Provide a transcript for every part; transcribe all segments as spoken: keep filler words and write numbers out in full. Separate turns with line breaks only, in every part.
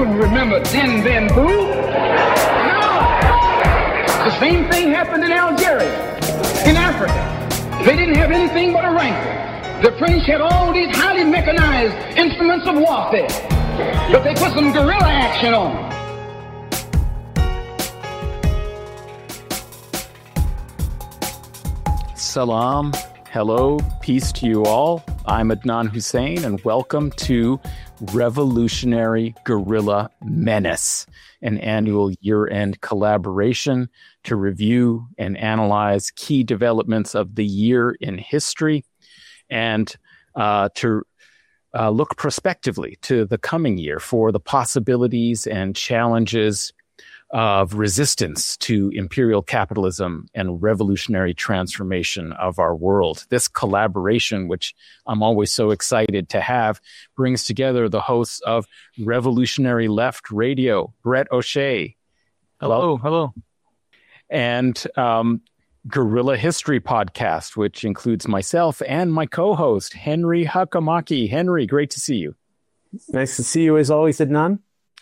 You remember Dien Bien Phu? No. The same thing happened in Algeria, in Africa. They didn't have anything but a rifle. The French had all these highly mechanized instruments of warfare, but they put some guerrilla action on them.
Salam, hello, peace to you all. I'm Adnan Hussein, and welcome to Revolutionary Guerrilla Menace, an annual year-end collaboration to review and analyze key developments of the year in history and uh, to uh, look prospectively to the coming year for the possibilities and challenges of resistance to imperial capitalism and revolutionary transformation of our world. This collaboration, which I'm always so excited to have, brings together the hosts of Revolutionary Left Radio, Brett O'Shea.
Hello, hello.
And um, Guerrilla History Podcast, which includes myself and my co-host, Henry Hakamaki. Henry, great to see you.
Nice to see you as always, Adnan.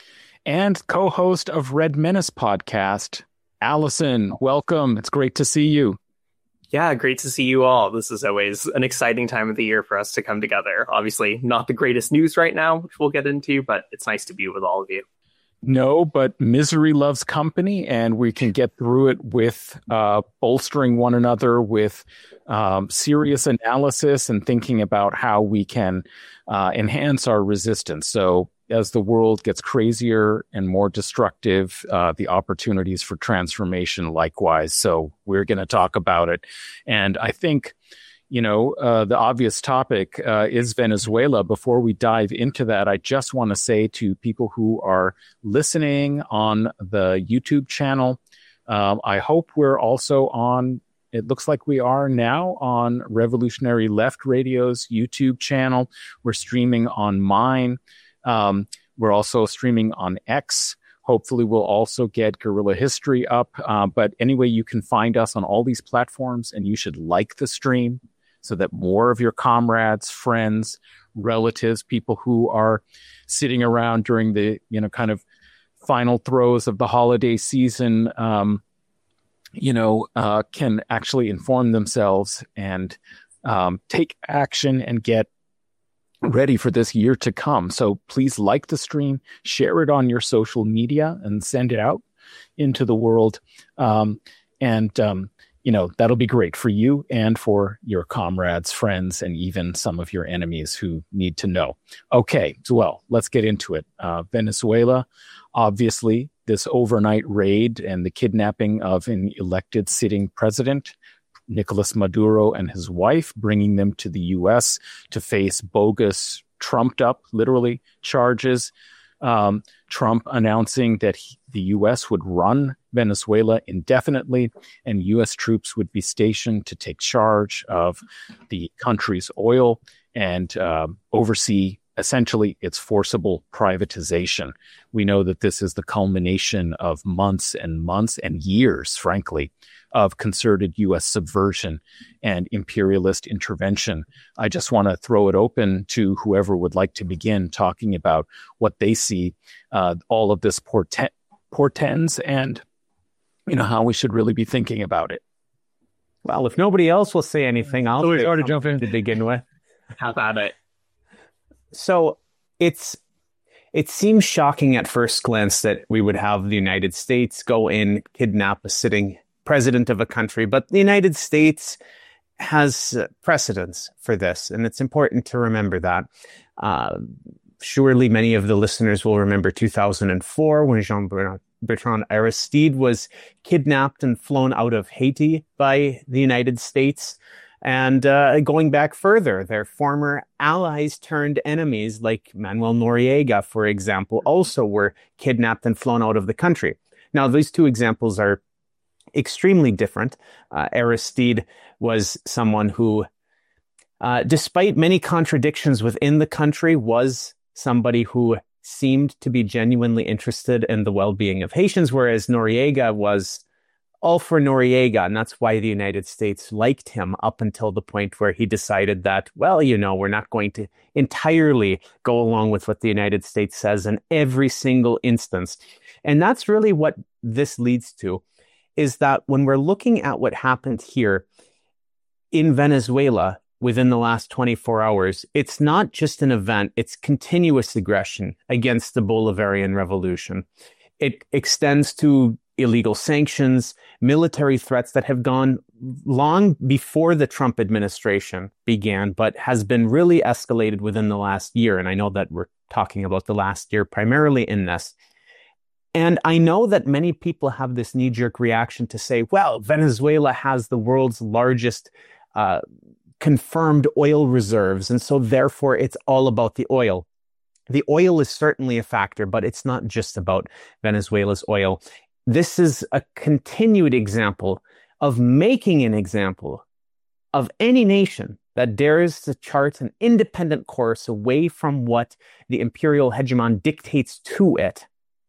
And co-host of Red Menace Podcast, Allison. Welcome. It's great to see you.
Yeah, great to see you all. This is always an exciting time of the year for us to come together. Obviously, not the greatest news right now, which we'll get into, but it's nice to be with all of you.
No, but misery loves company, and we can get through it with uh, bolstering one another with um, serious analysis and thinking about how we can uh, enhance our resistance. So as the world gets crazier and more destructive, uh, the opportunities for transformation likewise. So we're going to talk about it. And I think, you know, uh, the obvious topic uh, is Venezuela. Before we dive into that, I just want to say to people who are listening on the YouTube channel, um, I hope we're also on, it looks like we are now on Revolutionary Left Radio's YouTube channel. We're streaming on mine. Um, we're also streaming on X. Hopefully we'll also get Guerrilla History up. Uh, but anyway, you can find us on all these platforms, and you should like the stream so that more of your comrades, friends, relatives, people who are sitting around during the, you know, kind of final throes of the holiday season, um, you know, uh, can actually inform themselves and um, take action and get ready for this year to come. So please like the stream, share it on your social media, and send it out into the world. Um, and, um, you know, that'll be great for you and for your comrades, friends, and even some of your enemies who need to know. Okay, so well, let's get into it. Uh, Venezuela, obviously, this overnight raid and the kidnapping of an elected sitting president, Nicolas Maduro, and his wife, bringing them to the U S to face bogus, trumped up, literally, charges. Um, Trump announcing that he, the U S would run Venezuela indefinitely, and U S troops would be stationed to take charge of the country's oil and uh, oversee essentially its forcible privatization. We know that this is the culmination of months and months and years, frankly, of concerted U S subversion and imperialist intervention. I just want to throw it open to whoever would like to begin talking about what they see uh, all of this portend- portends and, you know, how we should really be thinking about it.
Well, if nobody else will say anything, I'll
So
say
already jump in
to begin with.
Have at it.
So it's it seems shocking at first glance that we would have the United States go in, kidnap a sitting president of a country, but the United States has precedence for this, and it's important to remember that. Uh, surely many of the listeners will remember two thousand four when Jean-Bertrand Aristide was kidnapped and flown out of Haiti by the United States. And uh, going back further, their former allies turned enemies like Manuel Noriega, for example, also were kidnapped and flown out of the country. Now, these two examples are extremely different. Uh, Aristide was someone who, uh, despite many contradictions within the country, was somebody who seemed to be genuinely interested in the well-being of Haitians, whereas Noriega was all for Noriega, and that's why the United States liked him up until the point where he decided that, well, you know, we're not going to entirely go along with what the United States says in every single instance. And that's really what this leads to, is that when we're looking at what happened here in Venezuela within the last twenty-four hours, it's not just an event, it's continuous aggression against the Bolivarian Revolution. It extends to illegal sanctions, military threats that have gone long before the Trump administration began, but has been really escalated within the last year. And I know that we're talking about the last year primarily in this. And I know that many people have this knee-jerk reaction to say, well, Venezuela has the world's largest uh, confirmed oil reserves, and so therefore it's all about the oil. The oil is certainly a factor, but it's not just about Venezuela's oil. This is a continued example of making an example of any nation that dares to chart an independent course away from what the imperial hegemon dictates to it.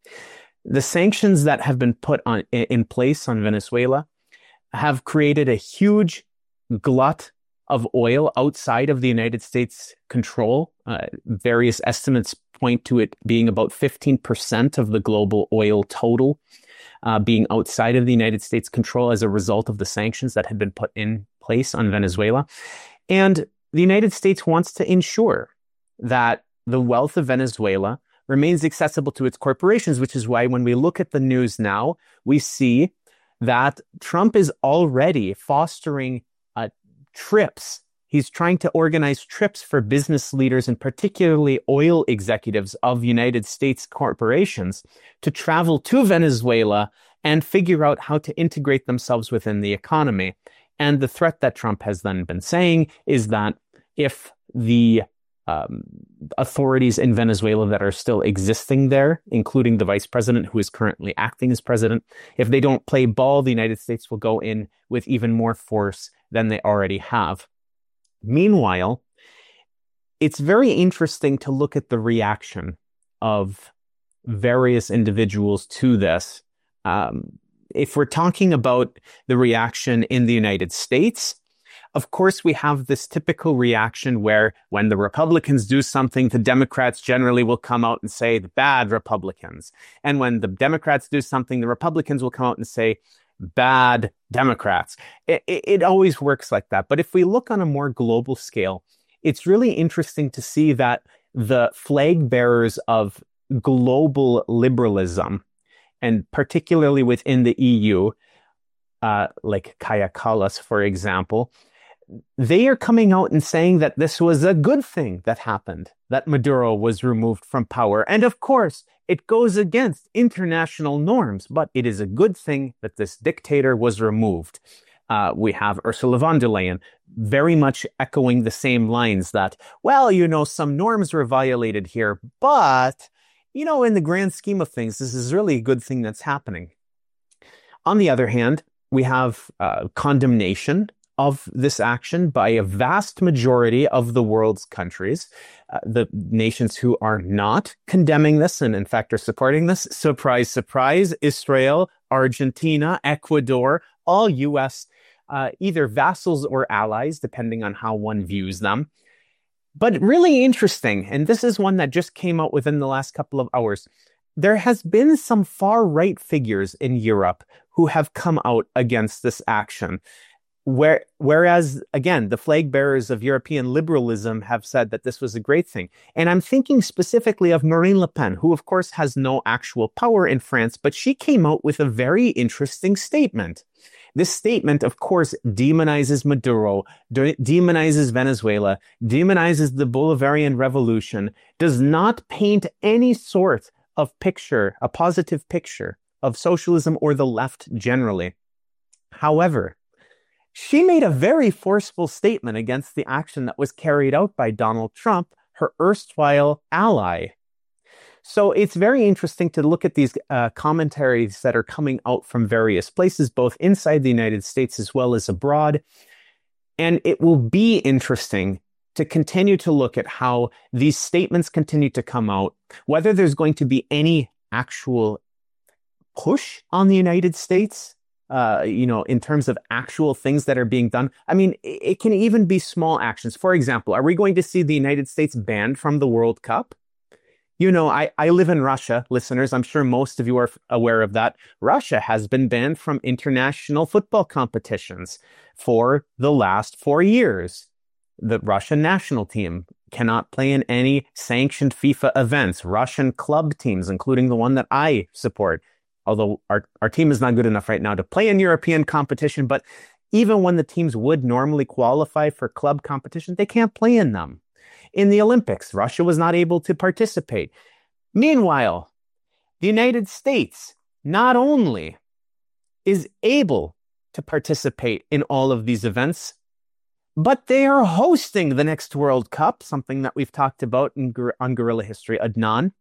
The sanctions that have been put on in place on Venezuela have created a huge glut of oil outside of the United States control. Uh, various estimates point to it being about fifteen percent of the global oil total uh, being outside of the United States control as a result of the sanctions that had been put in place on Venezuela. And the United States wants to ensure that the wealth of Venezuela remains accessible to its corporations, which is why when we look at the news now, we see that Trump is already fostering uh, trips. He's trying to organize trips for business leaders and particularly oil executives of United States corporations to travel to Venezuela and figure out how to integrate themselves within the economy. And the threat that Trump has then been saying is that if the um, authorities in Venezuela that are still existing there, including the vice president who is currently acting as president, if they don't play ball, the United States will go in with even more force than they already have. Meanwhile, it's very interesting to look at the reaction of various individuals to this. Um, if we're talking about the reaction in the United States, of course, we have this typical reaction where when the Republicans do something, the Democrats generally will come out and say the bad Republicans. And when the Democrats do something, the Republicans will come out and say bad Democrats. It, it, it always works like that. But if we look on a more global scale, it's really interesting to see that the flag bearers of global liberalism, and particularly within the E U, uh, like Kaja Kallas, for example, they are coming out and saying that this was a good thing that happened, that Maduro was removed from power. And of course, it goes against international norms, but it is a good thing that this dictator was removed. Uh, we have Ursula von der Leyen very much echoing the same lines that, well, you know, some norms were violated here, but, you know, in the grand scheme of things, this is really a good thing that's happening. On the other hand, we have uh, condemnation of this action by a vast majority of the world's countries. Uh, the nations who are not condemning this and in fact are supporting this, surprise, surprise, Israel, Argentina, Ecuador, all U S uh, either vassals or allies, depending on how one views them. But really interesting, and this is one that just came out within the last couple of hours, there has been some far-right figures in Europe who have come out against this action. Where, whereas, again, the flag bearers of European liberalism have said that this was a great thing. And I'm thinking specifically of Marine Le Pen, who, of course, has no actual power in France, but she came out with a very interesting statement. This statement, of course, demonizes Maduro, de- demonizes Venezuela, demonizes the Bolivarian Revolution, does not paint any sort of picture, a positive picture of socialism or the left generally. However, she made a very forceful statement against the action that was carried out by Donald Trump, her erstwhile ally. So it's very interesting to look at these uh, commentaries that are coming out from various places, both inside the United States as well as abroad. And it will be interesting to continue to look at how these statements continue to come out, whether there's going to be any actual push on the United States uh, you know, in terms of actual things that are being done. I mean, it, it can even be small actions. For example, are we going to see the United States banned from the World Cup? You know, I, I live in Russia, listeners. I'm sure most of you are aware of that. Russia has been banned from international football competitions for the last four years. The Russian national team cannot play in any sanctioned FIFA events. Russian club teams, including the one that I support, although our, our team is not good enough right now to play in European competition, but even when the teams would normally qualify for club competition, they can't play in them. In the Olympics, Russia was not able to participate. Meanwhile, the United States not only is able to participate in all of these events, but they are hosting the next World Cup, something that we've talked about in, on Guerrilla History, Adnan.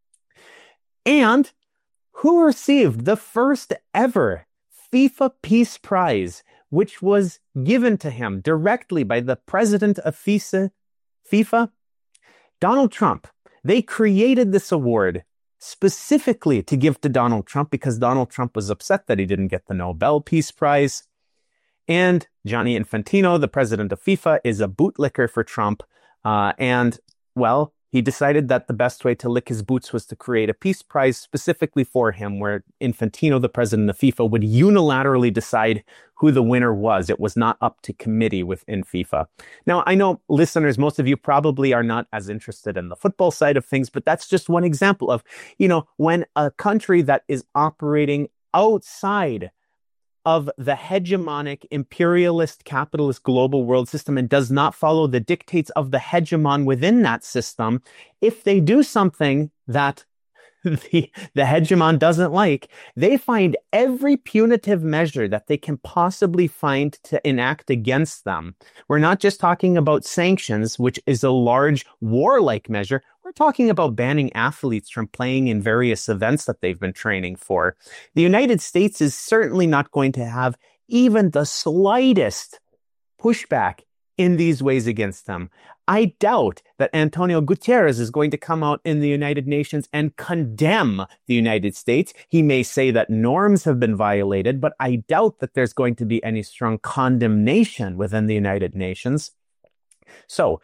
And who received the first ever FIFA Peace Prize, which was given to him directly by the president of FIFA, FIFA, Donald Trump. They created this award specifically to give to Donald Trump because Donald Trump was upset that he didn't get the Nobel Peace Prize. And Gianni Infantino, the president of FIFA, is a bootlicker for Trump. Uh, and, well, he decided that the best way to lick his boots was to create a peace prize specifically for him, where Infantino, the president of FIFA, would unilaterally decide who the winner was. It was not up to committee within FIFA. Now, I know listeners, most of you probably are not as interested in the football side of things, but that's just one example of, you know, when a country that is operating outside of the hegemonic imperialist capitalist global world system and does not follow the dictates of the hegemon within that system, if they do something that the, the hegemon doesn't like, they find every punitive measure that they can possibly find to enact against them. We're not just talking about sanctions, which is a large warlike measure. We're talking about banning athletes from playing in various events that they've been training for. The United States is certainly not going to have even the slightest pushback in these ways against them. I doubt that Antonio Guterres is going to come out in the United Nations and condemn the United States. He may say that norms have been violated, but I doubt that there's going to be any strong condemnation within the United Nations. So,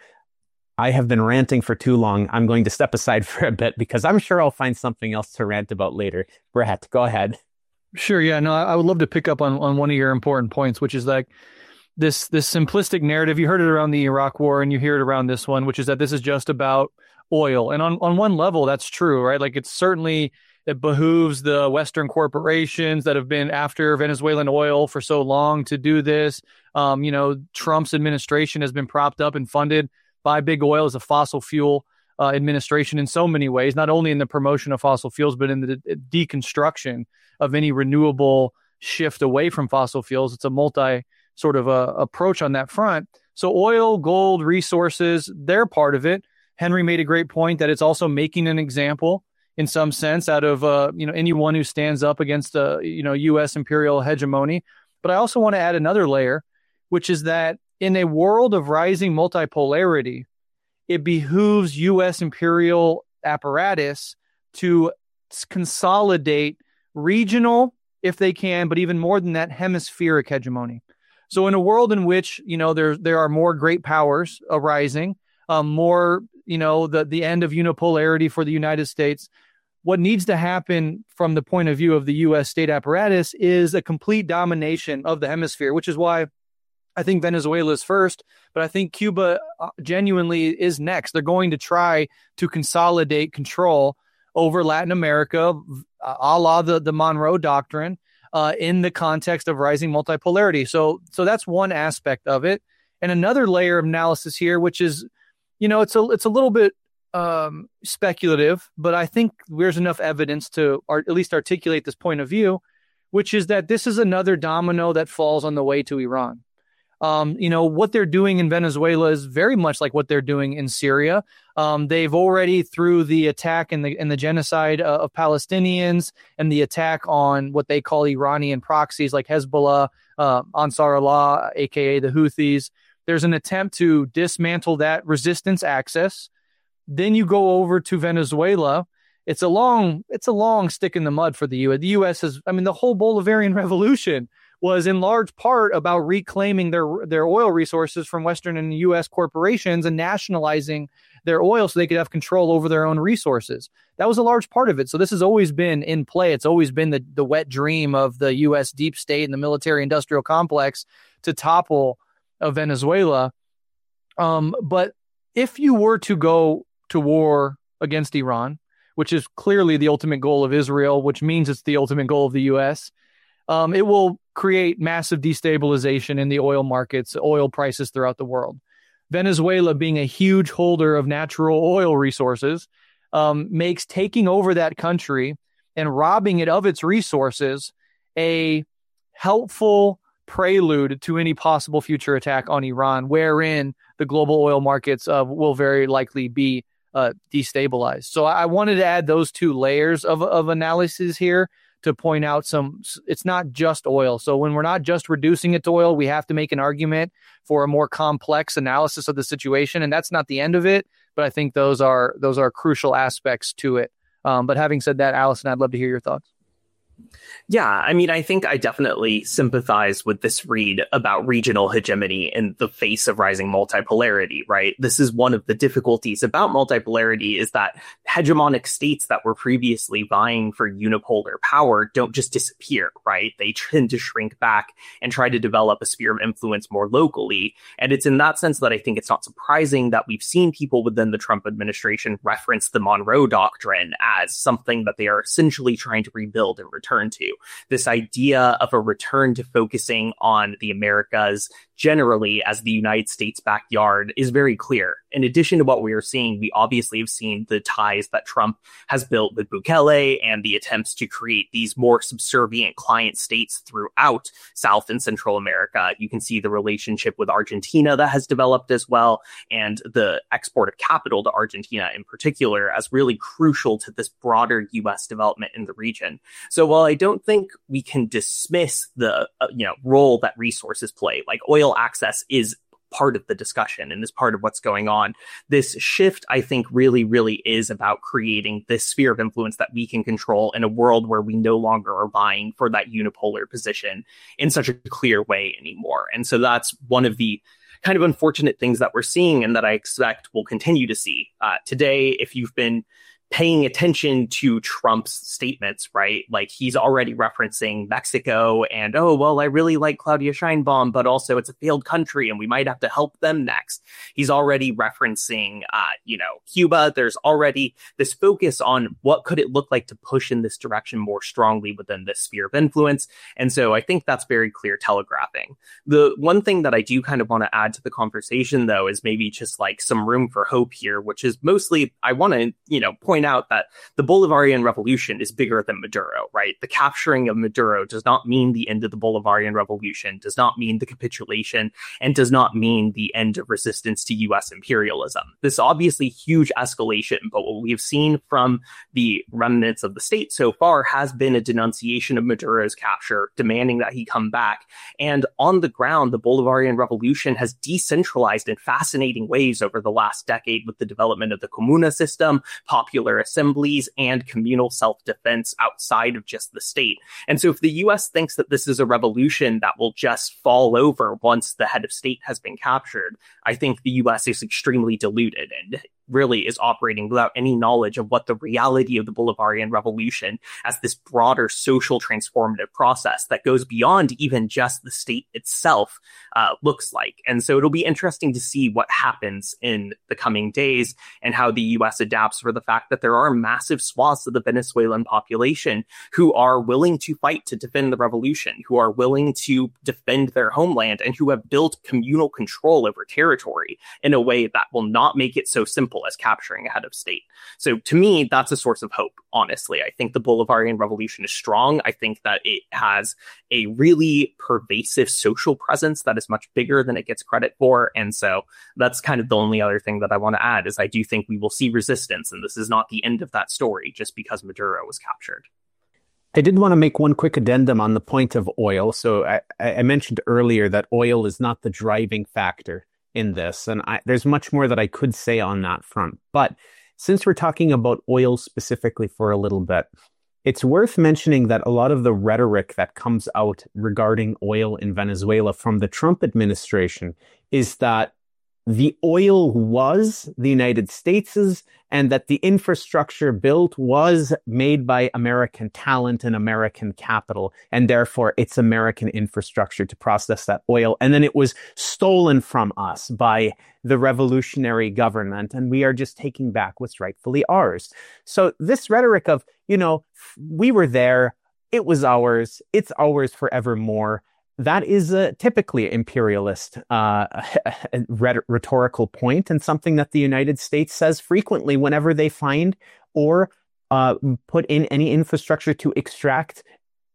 I have been ranting for too long. I'm going to step aside for a bit because I'm sure I'll find something else to rant about later. Brett, go ahead.
Sure. Yeah, no, I would love to pick up on, on one of your important points, which is like this, this simplistic narrative. You heard it around the Iraq War and you hear it around this one, which is that this is just about oil. And on, on one level, that's true, right? Like it's certainly, it behooves the Western corporations that have been after Venezuelan oil for so long to do this. Um, you know, Trump's administration has been propped up and funded by big oil as a fossil fuel uh, administration in so many ways, not only in the promotion of fossil fuels, but in the de- deconstruction of any renewable shift away from fossil fuels. It's a multi sort of uh, approach on that front. So oil, gold, resources, they're part of it. Henry made a great point that it's also making an example in some sense out of uh, you know anyone who stands up against uh, you know U S imperial hegemony. But I also want to add another layer, which is that in a world of rising multipolarity, it behooves U S imperial apparatus to consolidate regional, if they can, but even more than that, hemispheric hegemony. So in a world in which, you know, there there are more great powers arising, um, more, you know, the, the end of unipolarity for the United States, what needs to happen from the point of view of the U S state apparatus is a complete domination of the hemisphere, which is why I think Venezuela is first, but I think Cuba genuinely is next. They're going to try to consolidate control over Latin America, a la the, the Monroe Doctrine, uh, in the context of rising multipolarity. So, so that's one aspect of it. And another layer of analysis here, which is, you know, it's a it's a little bit um, speculative, but I think there's enough evidence to or at least articulate this point of view, which is that this is another domino that falls on the way to Iran. Um, you know, what they're doing in Venezuela is very much like what they're doing in Syria. Um, they've already, through the attack and the and the genocide uh, of Palestinians and the attack on what they call Iranian proxies like Hezbollah, uh, Ansar Allah, a k a the Houthis, there's an attempt to dismantle that resistance axis. Then you go over to Venezuela. It's a long, it's a long stick in the mud for the U S. The U S has, I mean, the whole Bolivarian Revolution was in large part about reclaiming their their oil resources from Western and U S corporations and nationalizing their oil so they could have control over their own resources. That was a large part of it. So this has always been in play. It's always been the, the wet dream of the U S deep state and the military industrial complex to topple uh, Venezuela. Um, but if you were to go to war against Iran, which is clearly the ultimate goal of Israel, which means it's the ultimate goal of the U S, um, it will create massive destabilization in the oil markets, oil prices throughout the world. Venezuela, being a huge holder of natural oil resources, um, makes taking over that country and robbing it of its resources a helpful prelude to any possible future attack on Iran, wherein the global oil markets uh, will very likely be uh, destabilized. So I wanted to add those two layers of, of analysis here to point out some, it's not just oil. So when we're not just reducing it to oil, we have to make an argument for a more complex analysis of the situation. And that's not the end of it, but I think those are, those are crucial aspects to it. Um, but having said that, Allison, I'd love to hear your thoughts.
Yeah, I mean, I think I definitely sympathize with this read about regional hegemony in the face of rising multipolarity, right? This is one of the difficulties about multipolarity, is that hegemonic states that were previously vying for unipolar power don't just disappear, right? They tend to shrink back and try to develop a sphere of influence more locally. And it's in that sense that I think it's not surprising that we've seen people within the Trump administration reference the Monroe Doctrine as something that they are essentially trying to rebuild and return to. This idea of a return to focusing on the Americas generally as the United States backyard is very clear. In addition to what we are seeing, we obviously have seen the ties that Trump has built with Bukele and the attempts to create these more subservient client states throughout South and Central America. You can see the relationship with Argentina that has developed as well, and the export of capital to Argentina in particular as really crucial to this broader U S development in the region. So while I don't think we can dismiss the uh, you know role that resources play, like oil access is part of the discussion and is part of what's going on. This shift, I think, really, really is about creating this sphere of influence that we can control in a world where we no longer are vying for that unipolar position in such a clear way anymore. And so that's one of the kind of unfortunate things that we're seeing and that I expect we'll continue to see. Uh, today, if you've been paying attention to Trump's statements, right? Like, he's already referencing Mexico and, oh, well, I really like Claudia Sheinbaum, but also it's a failed country and we might have to help them next. He's already referencing, uh, you know, Cuba. There's already this focus on what could it look like to push in this direction more strongly within this sphere of influence. And so I think that's very clear telegraphing. The one thing that I do kind of want to add to the conversation, though, is maybe just like some room for hope here, which is mostly I want to, you know, point out that the Bolivarian Revolution is bigger than Maduro, right? The capturing of Maduro does not mean the end of the Bolivarian Revolution, does not mean the capitulation, and does not mean the end of resistance to U S imperialism. This is obviously huge escalation, but what we have seen from the remnants of the state so far has been a denunciation of Maduro's capture, demanding that he come back. And on the ground, the Bolivarian Revolution has decentralized in fascinating ways over the last decade with the development of the Comuna system, popular assemblies, and communal self-defense outside of just the state. And so if the U S thinks that this is a revolution that will just fall over once the head of state has been captured, I think the U S is extremely deluded and really is operating without any knowledge of what the reality of the Bolivarian Revolution as this broader social transformative process that goes beyond even just the state itself uh, looks like. And so it'll be interesting to see what happens in the coming days and how the U S adapts for the fact that there are massive swaths of the Venezuelan population who are willing to fight to defend the revolution, who are willing to defend their homeland, and who have built communal control over territory in a way that will not make it so simple as capturing a head of state. So to me, that's a source of hope, honestly. I think the Bolivarian Revolution is strong. I think that it has a really pervasive social presence that is much bigger than it gets credit for. And so that's kind of the only other thing that I want to add is I do think we will see resistance, and this is not the end of that story just because Maduro was captured.
I did want to make one quick addendum on the point of oil. So I, I mentioned earlier that oil is not the driving factor in this, and I, there's much more that I could say on that front. But since we're talking about oil specifically for a little bit, it's worth mentioning that a lot of the rhetoric that comes out regarding oil in Venezuela from the Trump administration is that the oil was the United States's and that the infrastructure built was made by American talent and American capital, and therefore it's American infrastructure to process that oil. And then it was stolen from us by the revolutionary government, and we are just taking back what's rightfully ours. So this rhetoric of, you know, we were there, it was ours, it's ours forevermore, that is a typically imperialist uh, rhetorical point, and something that the United States says frequently whenever they find or uh, put in any infrastructure to extract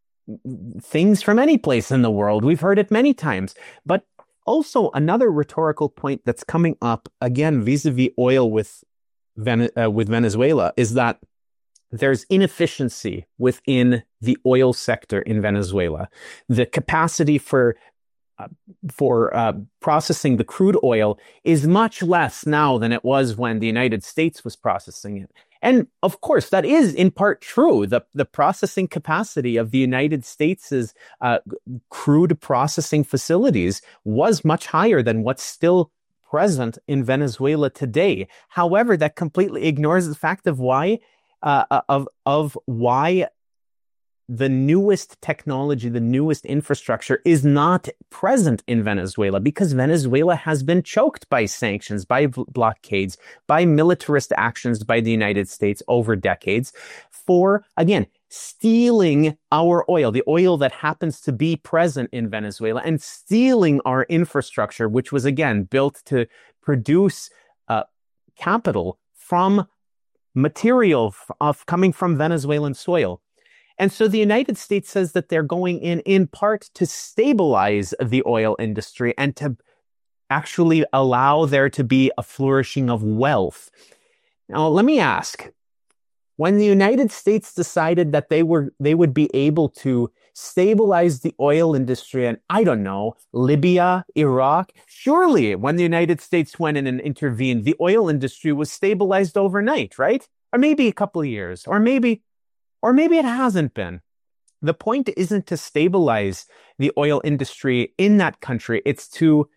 things from any place in the world. We've heard it many times. But also another rhetorical point that's coming up, again, vis-a-vis oil with, Ven- uh, with Venezuela, is that there's inefficiency within the oil sector in Venezuela. The capacity for uh, for uh, processing the crude oil is much less now than it was when the United States was processing it. And of course, that is in part true. The, the processing capacity of the United States' uh, crude processing facilities was much higher than what's still present in Venezuela today. However, that completely ignores the fact of why Uh, of of why the newest technology, the newest infrastructure is not present in Venezuela, because Venezuela has been choked by sanctions, by blockades, by militarist actions by the United States over decades for, again, stealing our oil, the oil that happens to be present in Venezuela, and stealing our infrastructure, which was, again, built to produce uh, capital from material of coming from Venezuelan soil. And so the United States says that they're going in in part to stabilize the oil industry and to actually allow there to be a flourishing of wealth. Now, let me ask, when the United States decided that they were they would be able to stabilize the oil industry in, I don't know, Libya, Iraq, surely when the United States went in and intervened, the oil industry was stabilized overnight, right? Or maybe a couple of years, or maybe, or maybe it hasn't been. The point isn't to stabilize the oil industry in that country. It's to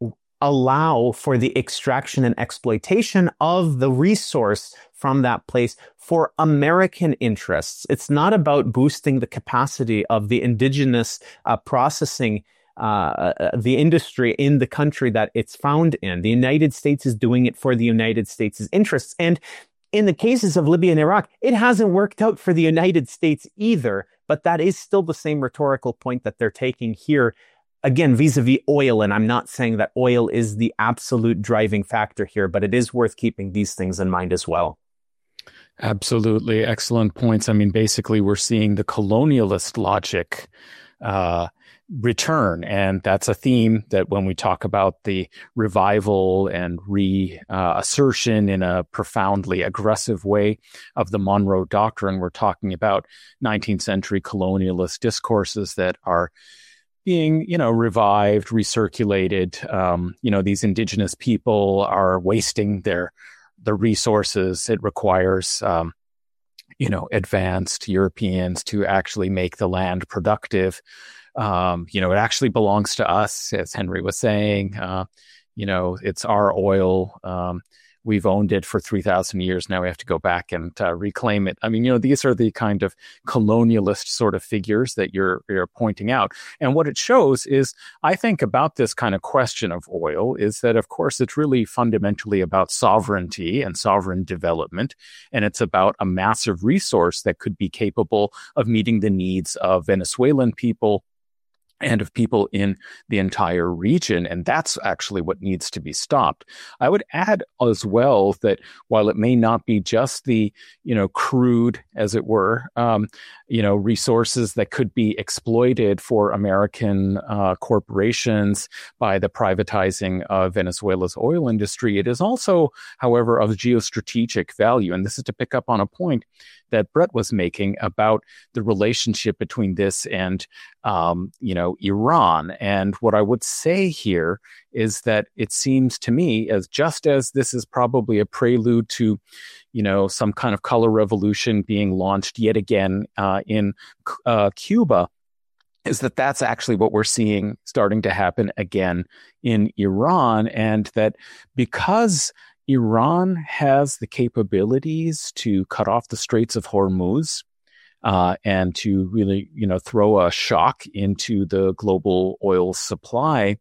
allow for the extraction and exploitation of the resource from that place for American interests. It's not about boosting the capacity of the indigenous uh, processing, uh, the industry in the country that it's found in. The United States is doing it for the United States' interests. And in the cases of Libya and Iraq, it hasn't worked out for the United States either, but that is still the same rhetorical point that they're taking here. Again, vis-a-vis oil, and I'm not saying that oil is the absolute driving factor here, but it is worth keeping these things in mind as well.
Absolutely. Excellent points. I mean, basically, we're seeing the colonialist logic uh, return. And that's a theme that when we talk about the revival and reassertion uh, in a profoundly aggressive way of the Monroe Doctrine, we're talking about nineteenth century colonialist discourses that are being, you know, revived, recirculated. Um, you know, these indigenous people are wasting their the resources. It requires, um, you know, advanced Europeans to actually make the land productive. Um, you know, it actually belongs to us, as Henry was saying. Uh, you know, it's our oil. Um, We've owned it for three thousand years. Now we have to go back and uh, reclaim it. I mean, you know, these are the kind of colonialist sort of figures that you're, you're pointing out. And what it shows is, I think about this kind of question of oil is that, of course, it's really fundamentally about sovereignty and sovereign development. And it's about a massive resource that could be capable of meeting the needs of Venezuelan people and of people in the entire region. And that's actually what needs to be stopped. I would add as well that while it may not be just the, you know, crude, as it were, um, you know, resources that could be exploited for American uh, corporations by the privatizing of Venezuela's oil industry, it is also, however, of geostrategic value. And this is to pick up on a point that Brett was making about the relationship between this and, um, you know, know, Iran. And what I would say here is that it seems to me, as just as this is probably a prelude to, you know, some kind of color revolution being launched yet again uh, in uh, Cuba, is that that's actually what we're seeing starting to happen again in Iran. And that because Iran has the capabilities to cut off the Straits of Hormuz, Uh, and to really, you know, throw a shock into the global oil supply,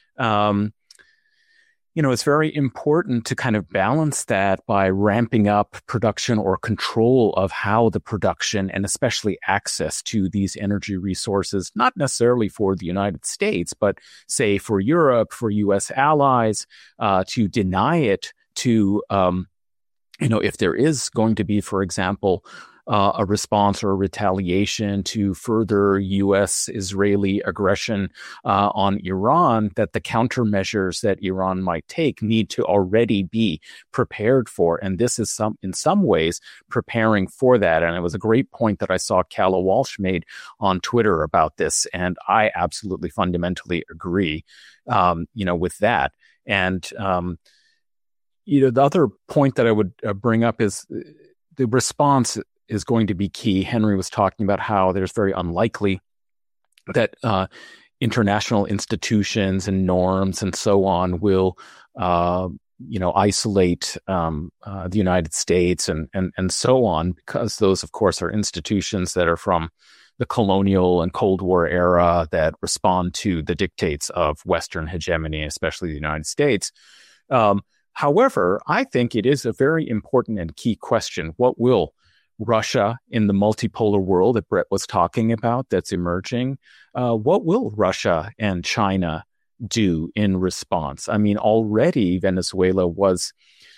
um, you know, it's very important to kind of balance that by ramping up production or control of how the production and especially access to these energy resources, not necessarily for the United States, but say for Europe, for U S allies, uh, to deny it to, um, you know, if there is going to be, for example, Uh, a response or a retaliation to further U S-Israeli aggression uh, on Iran, that the countermeasures that Iran might take need to already be prepared for. And this is some, in some ways, preparing for that. And it was a great point that I saw Calla Walsh made on Twitter about this. And I absolutely fundamentally agree, um, you know, with that. And, um, you know, the other point that I would uh, bring up is the response is going to be key. Henry was talking about how there's very unlikely that uh, international institutions and norms and so on will, uh, you know, isolate um, uh, the United States and, and, and so on, because those, of course, are institutions that are from the colonial and Cold War era that respond to the dictates of Western hegemony, especially the United States. Um, however, I think it is a very important and key question. What will Russia in the multipolar world that Brett was talking about that's emerging, uh, what will Russia and China do in response? I mean, already Venezuela was,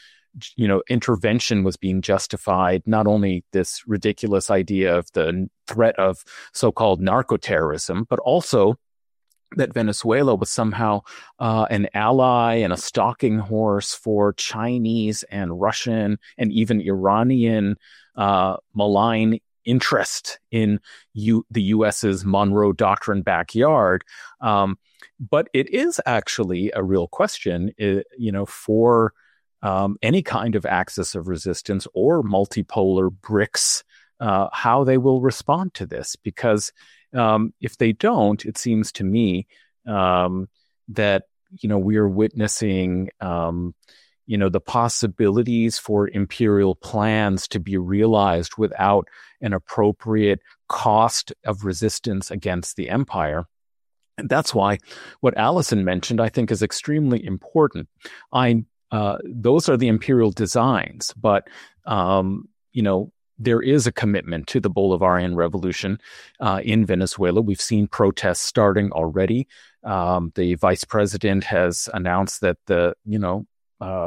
you know, intervention was being justified, not only this ridiculous idea of the threat of so-called narco-terrorism, but also that Venezuela was somehow uh, an ally and a stalking horse for Chinese and Russian and even Iranian uh, malign interest in U- the US's Monroe Doctrine backyard. Um, but it is actually a real question, uh, you know, for um, any kind of axis of resistance or multipolar BRICS, uh, how they will respond to this. Because um, if they don't, it seems to me um, that, you know, we are witnessing um, you know, the possibilities for imperial plans to be realized without an appropriate cost of resistance against the empire. And that's why what Allison mentioned, I think, is extremely important. I, uh, those are the imperial designs, but, um, you know, there is a commitment to the Bolivarian revolution uh, in Venezuela. We've seen protests starting already. Um, the vice president has announced that the, you know, Uh,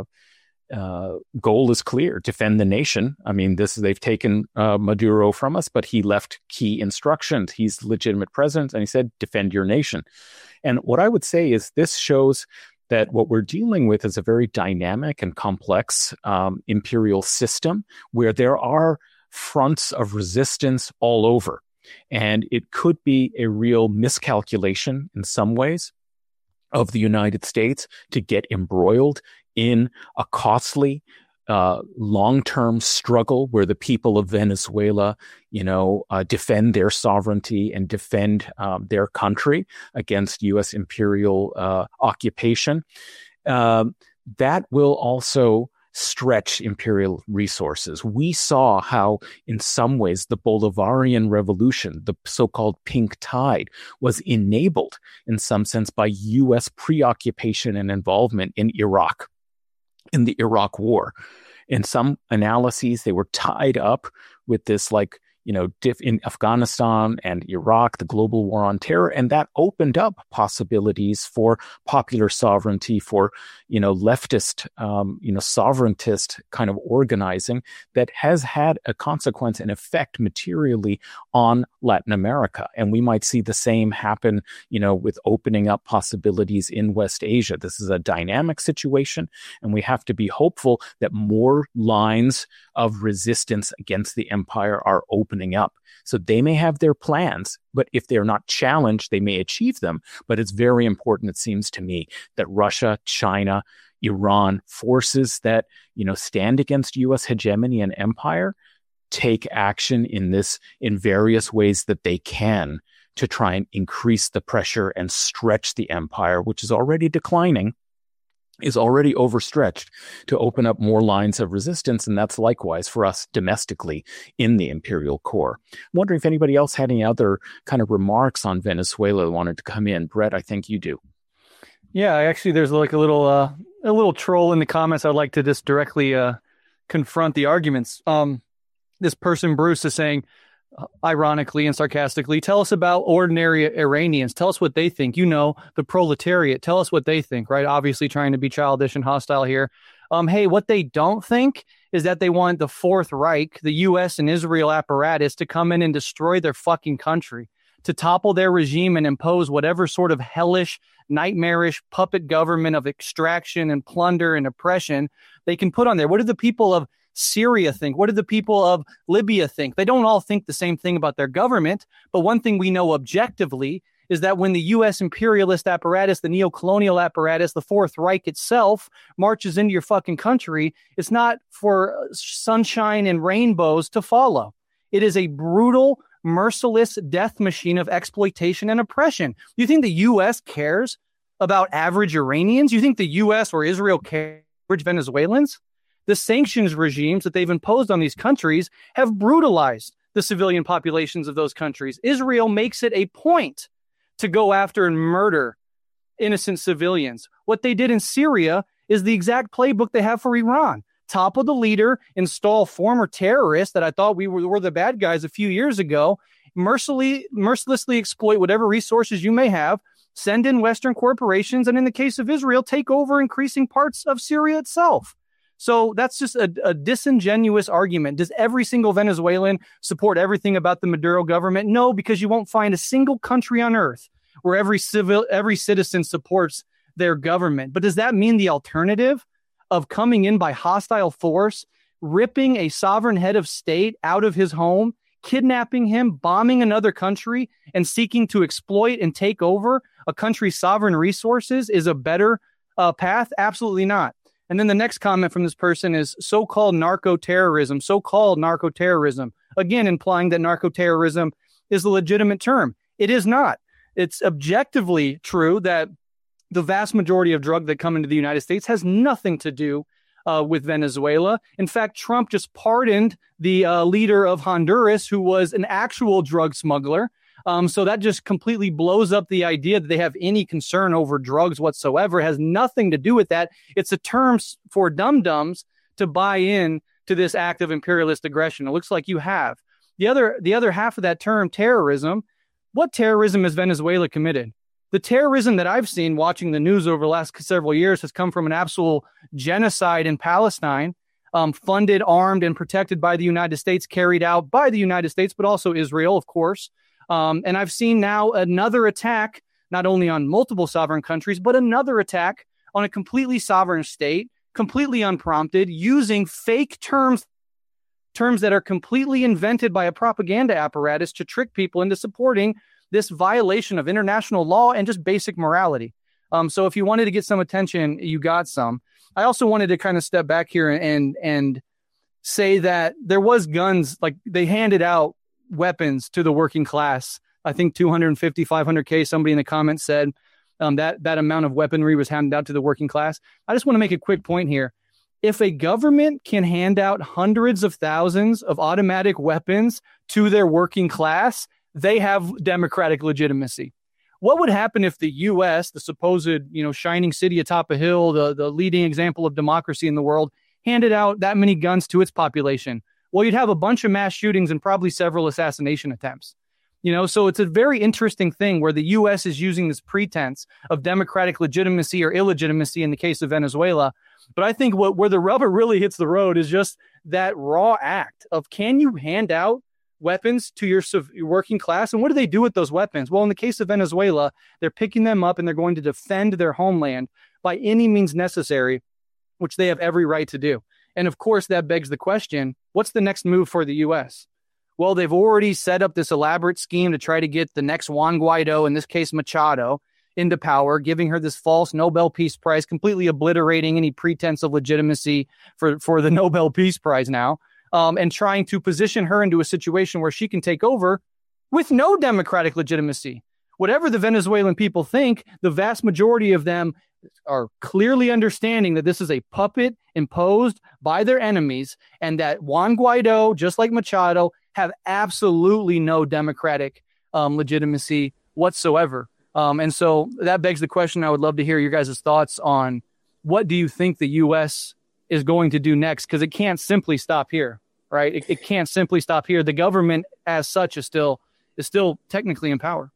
uh, goal is clear: defend the nation. I mean, this they've taken uh, Maduro from us, but he left key instructions. He's legitimate president, and he said, "Defend your nation." And what I would say is this shows that what we're dealing with is a very dynamic and complex um, imperial system where there are fronts of resistance all over, and it could be a real miscalculation in some ways of the United States to get embroiled in a costly, uh, long-term struggle where the people of Venezuela, you know, uh, defend their sovereignty and defend um, their country against U S imperial uh, occupation. Um, that will also stretch imperial resources. We saw how, in some ways, the Bolivarian Revolution, the so-called pink tide, was enabled in some sense by U S preoccupation and involvement in Iraq, in the Iraq War. In some analyses, they were tied up with this, like, you know, diff in Afghanistan and Iraq, the global war on terror, and that opened up possibilities for popular sovereignty, for, you know, leftist, um, you know, sovereigntist kind of organizing that has had a consequence and effect materially on Latin America. And we might see the same happen, you know, with opening up possibilities in West Asia. This is a dynamic situation, and we have to be hopeful that more lines of resistance against the empire are open opening up. So they may have their plans, but if they're not challenged, they may achieve them. But it's very important, it seems to me, that Russia, China, Iran, forces that, you know, stand against U S hegemony and empire, take action in this in various ways that they can to try and increase the pressure and stretch the empire, which is already declining, is already overstretched, to open up more lines of resistance. And that's likewise for us domestically in the imperial core. I'm wondering if anybody else had any other kind of remarks on Venezuela that wanted to come in. Brett, I think you do.
Yeah, actually, there's like a little uh, a little troll in the comments. I'd like to just directly uh, confront the arguments. Um, this person, Bruce, is saying, ironically and sarcastically, tell us about ordinary Iranians. Tell us what they think. You know, the proletariat. Tell us what they think, right? Obviously trying to be childish and hostile here. Um, hey, what they don't think is that they want the Fourth Reich, the U S and Israel apparatus, to come in and destroy their fucking country, to topple their regime and impose whatever sort of hellish, nightmarish puppet government of extraction and plunder and oppression they can put on there. What do the people of Syria think? What do the people of Libya think? They don't all think the same thing about their government. But one thing we know objectively is that when the U S imperialist apparatus, the neo-colonial apparatus, the Fourth Reich itself marches into your fucking country, it's not for sunshine and rainbows to follow. It is a brutal, merciless death machine of exploitation and oppression. You think the U S cares about average Iranians? You think the U S or Israel cares about Venezuelans? The sanctions regimes that they've imposed on these countries have brutalized the civilian populations of those countries. Israel makes it a point to go after and murder innocent civilians. What they did in Syria is the exact playbook they have for Iran. Topple the leader, install former terrorists that I thought we were, were the bad guys a few years ago, mercilessly, mercilessly exploit whatever resources you may have, send in Western corporations, and in the case of Israel, take over increasing parts of Syria itself. So that's just a, a disingenuous argument. Does every single Venezuelan support everything about the Maduro government? No, because you won't find a single country on earth where every civil, every citizen supports their government. But does that mean the alternative of coming in by hostile force, ripping a sovereign head of state out of his home, kidnapping him, bombing another country, and seeking to exploit and take over a country's sovereign resources is a better uh, path? Absolutely not. And then the next comment from this person is so-called narco-terrorism, so-called narco-terrorism, again, implying that narco-terrorism is a legitimate term. It is not. It's objectively true that the vast majority of drugs that come into the United States has nothing to do uh, with Venezuela. In fact, Trump just pardoned the uh, leader of Honduras, who was an actual drug smuggler. Um, so that just completely blows up the idea that they have any concern over drugs whatsoever. It has nothing to do with that. It's a term for dum-dums to buy in to this act of imperialist aggression. It looks like you have. The other, the other half of that term, terrorism, what terrorism has Venezuela committed? The terrorism that I've seen watching the news over the last several years has come from an absolute genocide in Palestine, um, funded, armed, and protected by the United States, carried out by the United States, but also Israel, of course. Um, and I've seen now another attack, not only on multiple sovereign countries, but another attack on a completely sovereign state, completely unprompted, using fake terms, terms that are completely invented by a propaganda apparatus to trick people into supporting this violation of international law and just basic morality. Um, so if you wanted to get some attention, you got some. I also wanted to kind of step back here and and say that there was guns, like they handed out weapons to the working class. I think two hundred fifty, five hundred K, somebody in the comments said um, that that amount of weaponry was handed out to the working class. I just want to make a quick point here. If a government can hand out hundreds of thousands of automatic weapons to their working class, they have democratic legitimacy. What would happen if the U S, the supposed, you know, shining city atop a hill, the, the leading example of democracy in the world, handed out that many guns to its population? Well, you'd have a bunch of mass shootings and probably several assassination attempts. You know, so it's a very interesting thing where the U S is using this pretense of democratic legitimacy or illegitimacy in the case of Venezuela. But I think what where the rubber really hits the road is just that raw act of, can you hand out weapons to your, your working class? And what do they do with those weapons? Well, in the case of Venezuela, they're picking them up and they're going to defend their homeland by any means necessary, which they have every right to do. And of course, that begs the question, what's the next move for the U S? Well, they've already set up this elaborate scheme to try to get the next Juan Guaido, in this case Machado, into power, giving her this false Nobel Peace Prize, completely obliterating any pretense of legitimacy for, for the Nobel Peace Prize now, um, and trying to position her into a situation where she can take over with no democratic legitimacy. Whatever the Venezuelan people think, the vast majority of them are clearly understanding that this is a puppet imposed by their enemies, and that Juan Guaido, just like Machado, have absolutely no democratic um, legitimacy whatsoever. Um, and so that begs the question. I would love to hear your guys' thoughts on what do you think the U S is going to do next? Because it can't simply stop here, right? It, it can't simply stop here. The government as such is still is still technically in power.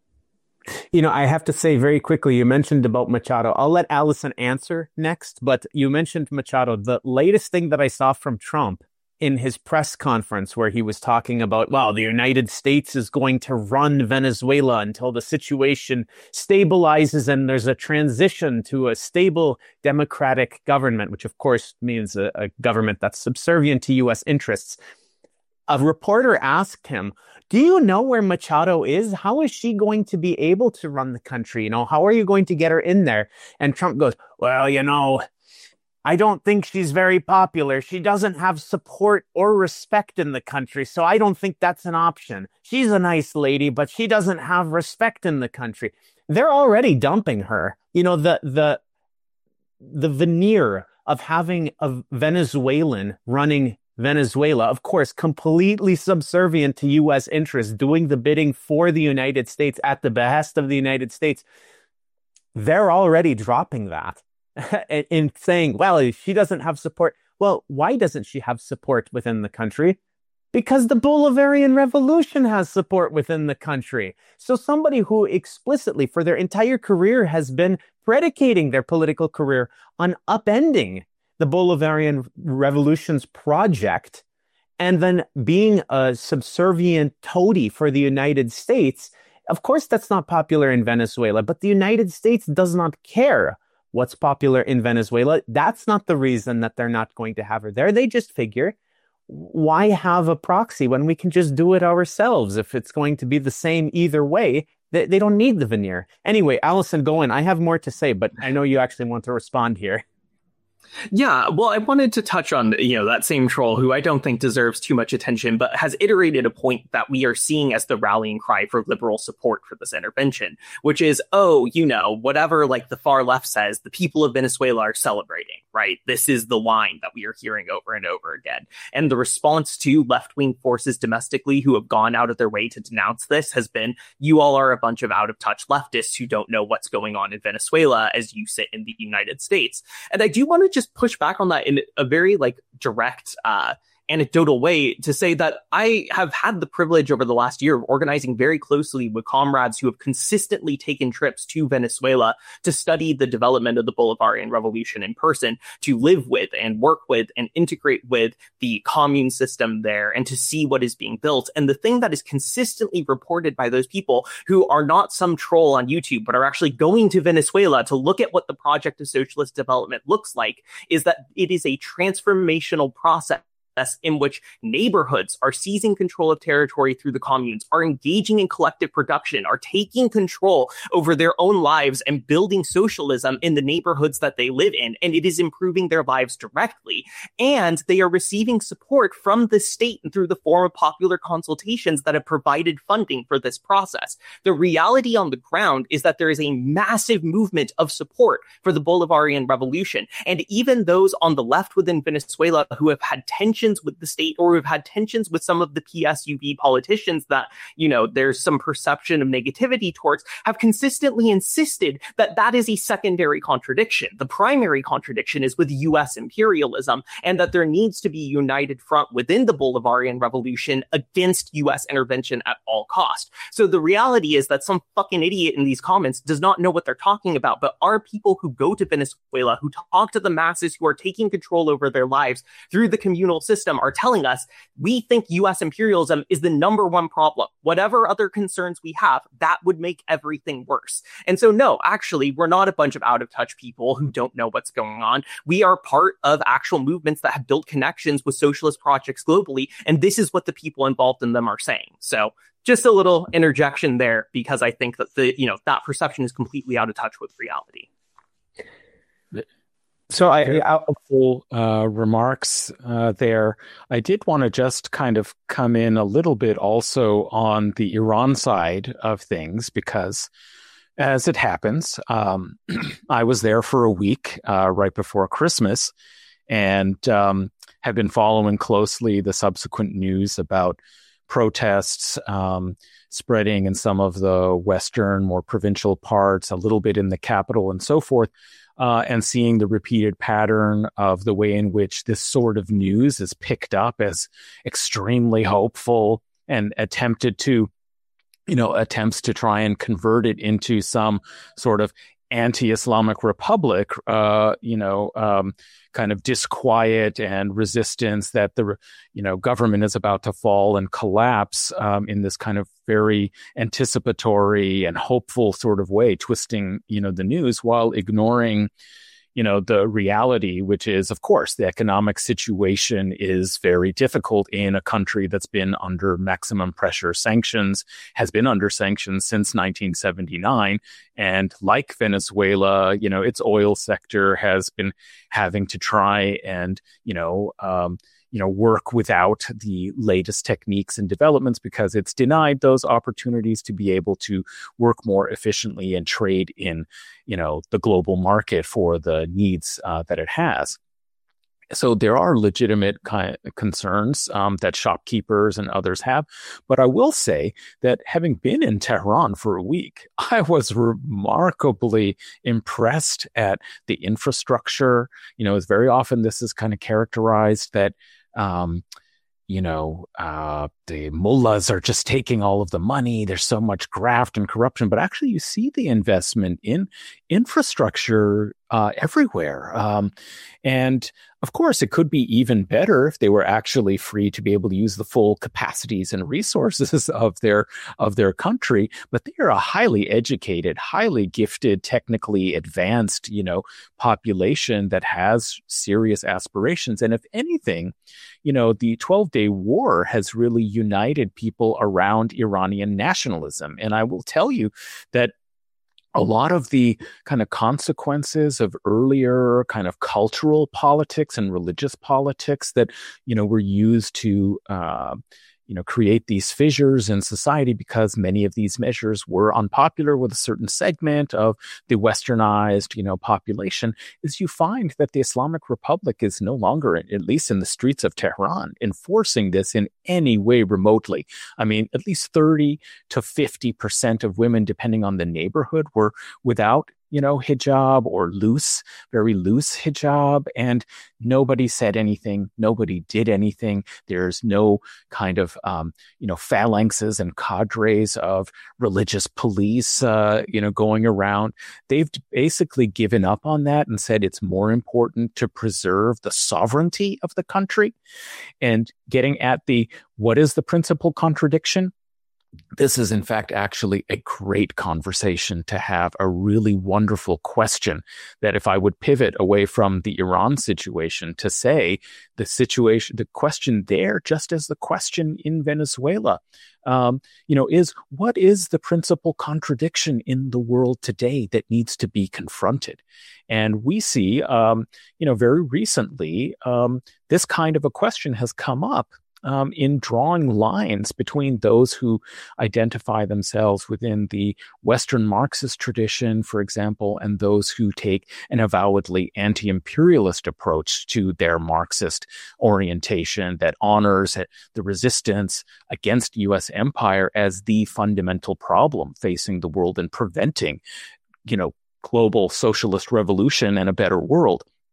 You know, I have to say very quickly, you mentioned about Machado. I'll let Allison answer next, but you mentioned Machado. The latest thing that I saw from Trump in his press conference where he was talking about, well, the United States is going to run Venezuela until the situation stabilizes and there's a transition to a stable democratic government, which of course means a, a government that's subservient to U S interests. A reporter asked him, do you know where Machado is? How is she going to be able to run the country? You know, how are you going to get her in there? And Trump goes, well, you know, I don't think she's very popular. She doesn't have support or respect in the country, so I don't think that's an option. She's a nice lady, but she doesn't have respect in the country. They're already dumping her. You know, the the the veneer of having a Venezuelan running Venezuela, of course, completely subservient to U S interests, doing the bidding for the United States at the behest of the United States. They're already dropping that. In saying, well, she doesn't have support. Well, why doesn't she have support within the country? Because the Bolivarian Revolution has support within the country. So somebody who explicitly for their entire career has been predicating their political career on upending the Bolivarian Revolution's project and then being a subservient toady for the United States, of course that's not popular in Venezuela, but the United States does not care what's popular in Venezuela. That's not the reason that they're not going to have her there. They just figure, why have a proxy when we can just do it ourselves? If it's going to be the same either way, they, they don't need the veneer. Anyway, Allison, go in. I have more to say, but I know you actually want to respond here.
Yeah, well, I wanted to touch on, you know, that same troll who I don't think deserves too much attention, but has iterated a point that we are seeing as the rallying cry for liberal support for this intervention, which is, oh, you know, whatever like the far left says, the people of Venezuela are celebrating, right? This is the line that we are hearing over and over again. And the response to left-wing forces domestically who have gone out of their way to denounce this has been, you all are a bunch of out-of-touch leftists who don't know what's going on in Venezuela as you sit in the United States. And I do want to just Just push back on that in a very like direct uh anecdotal way to say that I have had the privilege over the last year of organizing very closely with comrades who have consistently taken trips to Venezuela to study the development of the Bolivarian Revolution in person, to live with and work with and integrate with the commune system there and to see what is being built. And the thing that is consistently reported by those people who are not some troll on YouTube, but are actually going to Venezuela to look at what the project of socialist development looks like, is that it is a transformational process in which neighborhoods are seizing control of territory through the communes, are engaging in collective production, are taking control over their own lives and building socialism in the neighborhoods that they live in. And it is improving their lives directly. And they are receiving support from the state through the form of popular consultations that have provided funding for this process. The reality on the ground is that there is a massive movement of support for the Bolivarian Revolution. And even those on the left within Venezuela who have had tensions with the state or who've had tensions with some of the P S U V politicians that, you know, there's some perception of negativity towards, have consistently insisted that that is a secondary contradiction. The primary contradiction is with U S imperialism, and that there needs to be a united front within the Bolivarian Revolution against U S intervention at all cost. So the reality is that some fucking idiot in these comments does not know what they're talking about, but are people who go to Venezuela, who talk to the masses who are taking control over their lives through the communal system, system are telling us we think U S imperialism is the number one problem. Whatever other concerns we have, that would make everything worse. And so, no, actually, we're not a bunch of out of touch people who don't know what's going on. We are part of actual movements that have built connections with socialist projects globally. And this is what the people involved in them are saying. So just a little interjection there, because I think that the, you know, that perception is completely out of touch with reality.
So I, I
helpful uh, remarks uh, there. I did want to just kind of come in a little bit also on the Iran side of things, because as it happens, um, I was there for a week uh, right before Christmas, and um, have been following closely the subsequent news about protests um, spreading in some of the western, more provincial parts, a little bit in the capital and so forth. Uh, and seeing the repeated pattern of the way in which this sort of news is picked up as extremely hopeful and attempted to, you know, attempts to try and convert it into some sort of anti-Islamic republic, uh, you know, um, kind of disquiet and resistance that the, you know, government is about to fall and collapse um, in this kind of very anticipatory and hopeful sort of way, twisting, you know, the news while ignoring, you know, the reality, which is, of course, the economic situation is very difficult in a country that's been under maximum pressure sanctions, has been under sanctions since nineteen seventy-nine. And like Venezuela, you know, its oil sector has been having to try and, you know, um, you know, work without the latest techniques and developments because it's denied those opportunities to be able to work more efficiently and trade in, you know, the global market for the needs uh, that it has. So there are legitimate kind of concerns um, that shopkeepers and others have. But I will say that having been in Tehran for a week, I was remarkably impressed at the infrastructure. You know, it's very often this is kind of characterized that, um, you know, uh, the mullahs are just taking all of the money. There's so much graft and corruption, but actually you see the investment in infrastructure uh, everywhere. Um, and of course, it could be even better if they were actually free to be able to use the full capacities and resources of their of their country. But they are a highly educated, highly gifted, technically advanced, you know, population that has serious aspirations. And if anything, you know, the twelve-day war has really united people around Iranian nationalism. And I will tell you that a lot of the kind of consequences of earlier kind of cultural politics and religious politics that, you know, were used to, uh, you know, create these fissures in society because many of these measures were unpopular with a certain segment of the westernized, you know, population, is you find that the Islamic Republic is no longer, at least in the streets of Tehran, enforcing this in any way remotely. I mean, at least thirty to fifty percent of women, depending on the neighborhood, were without, you know, hijab or loose, very loose hijab. And nobody said anything. Nobody did anything. There's no kind of, um, you know, phalanxes and cadres of religious police, uh, you know, going around. They've basically given up on that and said it's more important to preserve the sovereignty of the country. And getting at the, what is the principal contradiction? This is, in fact, actually a great conversation to have, a really wonderful question that if I would pivot away from the Iran situation to say the situation, the question there, just as the question in Venezuela, um, you know, is what is the principal contradiction in the world today that needs to be confronted? And we see, um, you know, very recently, um, this kind of a question has come up Um, in drawing lines between those who identify themselves within the Western Marxist tradition, for example, and those who take an avowedly anti-imperialist approach to their Marxist orientation that honors the resistance against U S empire as the fundamental problem facing the world and preventing, you know, global socialist revolution and a better world.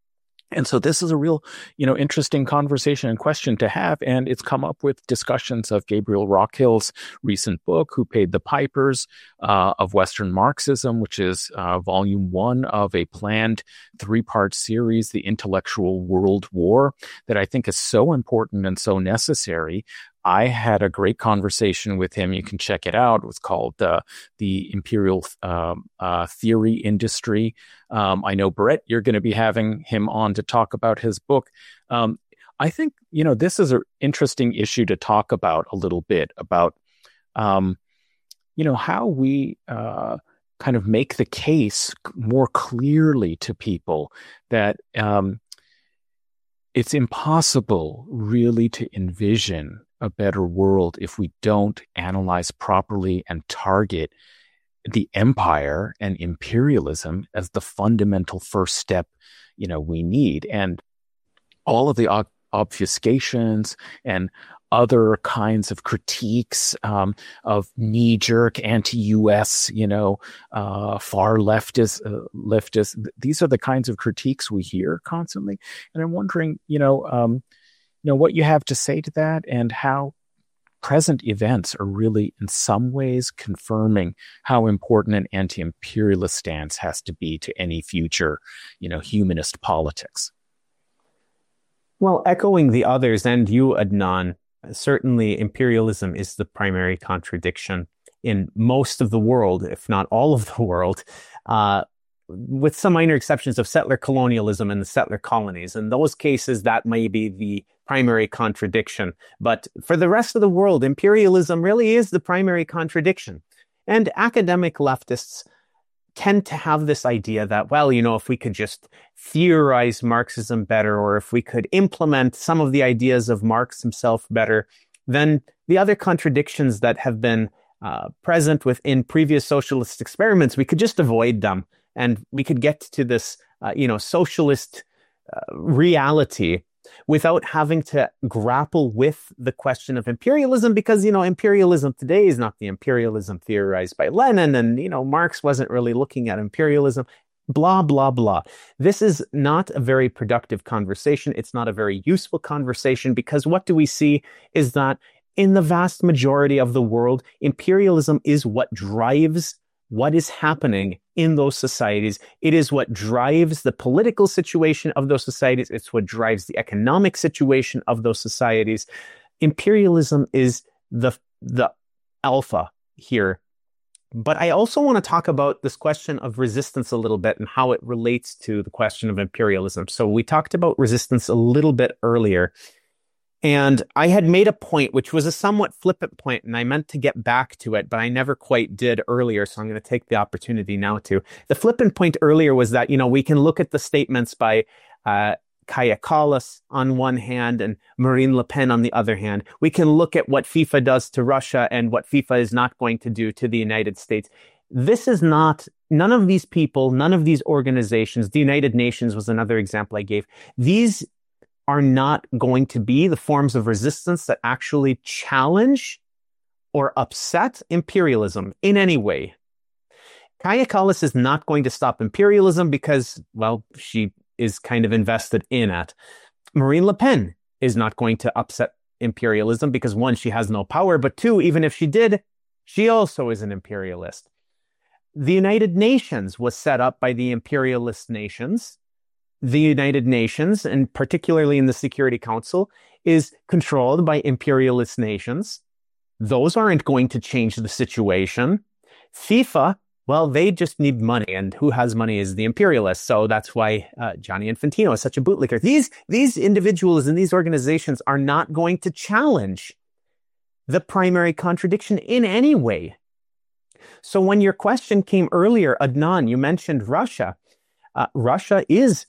And so this is a real, you know, interesting conversation and question to have. And it's come up with discussions of Gabriel Rockhill's recent book, Who Paid the Pipers, uh, of Western Marxism, which is uh, volume one of a planned three-part series, The Intellectual World War, that I think is so important and so necessary. I had a great conversation with him. You can check it out. It was called uh, The Imperial um, uh, Theory Industry. Um, I know, Brett, you're going to be having him on to talk about his book. Um, I think, you know, this is an interesting issue to talk about a little bit, about, um, you know, how we uh, kind of make the case more clearly to people that um, it's impossible really to envision a better world if we don't analyze properly and target the empire and imperialism as the fundamental first step, you know, we need. And all of the ob- obfuscations and other kinds of critiques um, of knee-jerk anti-U S, you know, uh, far leftist, uh, leftist. These are the kinds of critiques we hear constantly. And I'm wondering, you know, um, you know, what you have to say to that, and how present events are really in some ways confirming how important an anti-imperialist stance has to be to any future, you know, humanist politics.
Well, echoing the others and you, Adnan, certainly imperialism is the primary contradiction in most of the world, if not all of the world, uh, with some minor exceptions of settler colonialism and the settler colonies. In those cases, that may be the primary contradiction. But for the rest of the world, imperialism really is the primary contradiction. And academic leftists tend to have this idea that, well, you know, if we could just theorize Marxism better, or if we could implement some of the ideas of Marx himself better, then the other contradictions that have been uh, present within previous socialist experiments, we could just avoid them. And we could get to this, uh, you know, socialist uh, reality without having to grapple with the question of imperialism, because, you know, imperialism today is not the imperialism theorized by Lenin, and, you know, Marx wasn't really looking at imperialism, blah, blah, blah. This is not a very productive conversation. It's not a very useful conversation, because what do we see is that in the vast majority of the world, imperialism is what drives what is happening in those societies. It is what drives the political situation of those societies. It's what drives the economic situation of those societies. Imperialism is the, the alpha here. But I also want to talk about this question of resistance a little bit and how it relates to the question of imperialism. So we talked about resistance a little bit earlier. And I had made a point, which was a somewhat flippant point, and I meant to get back to it, but I never quite did earlier, so I'm going to take the opportunity now to. The flippant point earlier was that, you know, we can look at the statements by uh, Kaja Kallas on one hand and Marine Le Pen on the other hand. We can look at what FIFA does to Russia and what FIFA is not going to do to the United States. This is not, none of these people, none of these organizations, the United Nations was another example I gave, these are not going to be the forms of resistance that actually challenge or upset imperialism in any way. Kaja Kallas is not going to stop imperialism because, well, she is kind of invested in it. Marine Le Pen is not going to upset imperialism because, one, she has no power, but two, even if she did, she also is an imperialist. The United Nations was set up by the imperialist nations. The United Nations, and particularly in the Security Council, is controlled by imperialist nations. Those aren't going to change the situation. FIFA, well, they just need money, and who has money is the imperialists. So that's why uh, Gianni Infantino is such a bootlicker. These, these individuals and these organizations are not going to challenge the primary contradiction in any way. So when your question came earlier, Adnan, you mentioned Russia. Uh, Russia is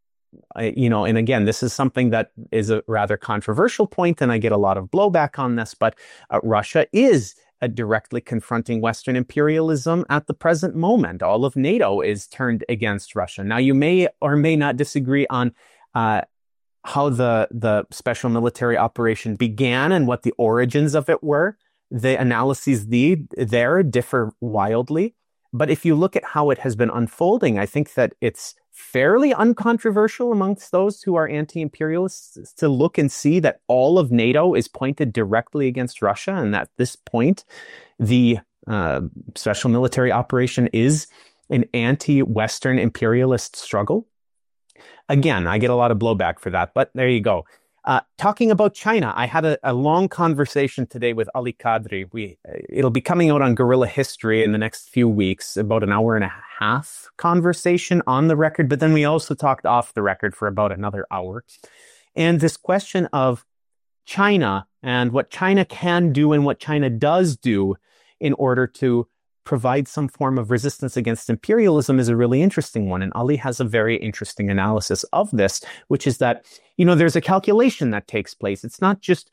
You know, and again, this is something that is a rather controversial point, and I get a lot of blowback on this, but uh, Russia is uh, directly confronting Western imperialism at the present moment. All of NATO is turned against Russia. Now, you may or may not disagree on uh, how the, the special military operation began and what the origins of it were. The analyses the, there differ wildly. But if you look at how it has been unfolding, I think that it's fairly uncontroversial amongst those who are anti-imperialists to look and see that all of NATO is pointed directly against Russia, and at this point, the uh, special military operation is an anti-Western imperialist struggle. Again, I get a lot of blowback for that, but there you go. Uh, talking about China, I had a, a long conversation today with Ali Kadri. We, it'll be coming out on Guerrilla History in the next few weeks, about an hour and a half conversation on the record, but then we also talked off the record for about another hour. And this question of China and what China can do and what China does do in order to provide some form of resistance against imperialism is a really interesting one. And Ali has a very interesting analysis of this, which is that, you know, there's a calculation that takes place. It's not just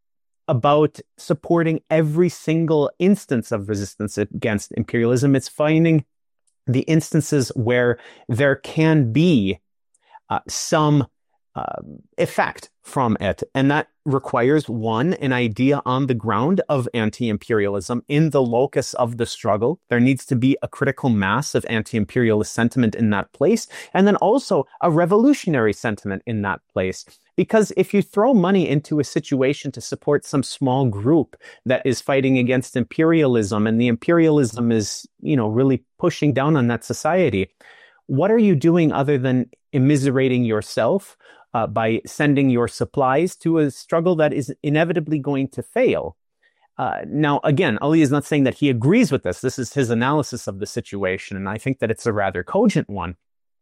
about supporting every single instance of resistance against imperialism. It's finding the instances where there can be uh, some uh, effect from it. And that requires, one, an idea on the ground of anti-imperialism in the locus of the struggle. There needs to be a critical mass of anti-imperialist sentiment in that place, and then also a revolutionary sentiment in that place. Because if you throw money into a situation to support some small group that is fighting against imperialism, and the imperialism is, you know, really pushing down on that society, what are you doing other than immiserating yourself Uh, by sending your supplies to a struggle that is inevitably going to fail? Uh, now, again, Ali is not saying that he agrees with this. This is his analysis of the situation, and I think that it's a rather cogent one.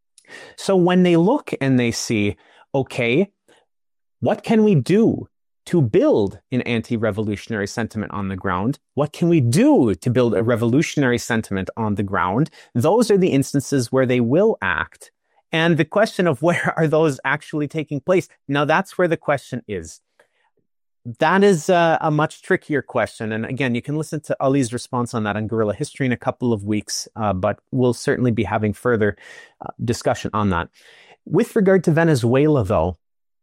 So when they look and they see, okay, what can we do to build an anti-revolutionary sentiment on the ground? What can we do to build a revolutionary sentiment on the ground? Those are the instances where they will act. And the question of where are those actually taking place? Now, that's where the question is. That is a, a much trickier question. And again, you can listen to Ali's response on that on Guerrilla History in a couple of weeks, uh, but we'll certainly be having further uh, discussion on that. With regard to Venezuela, though,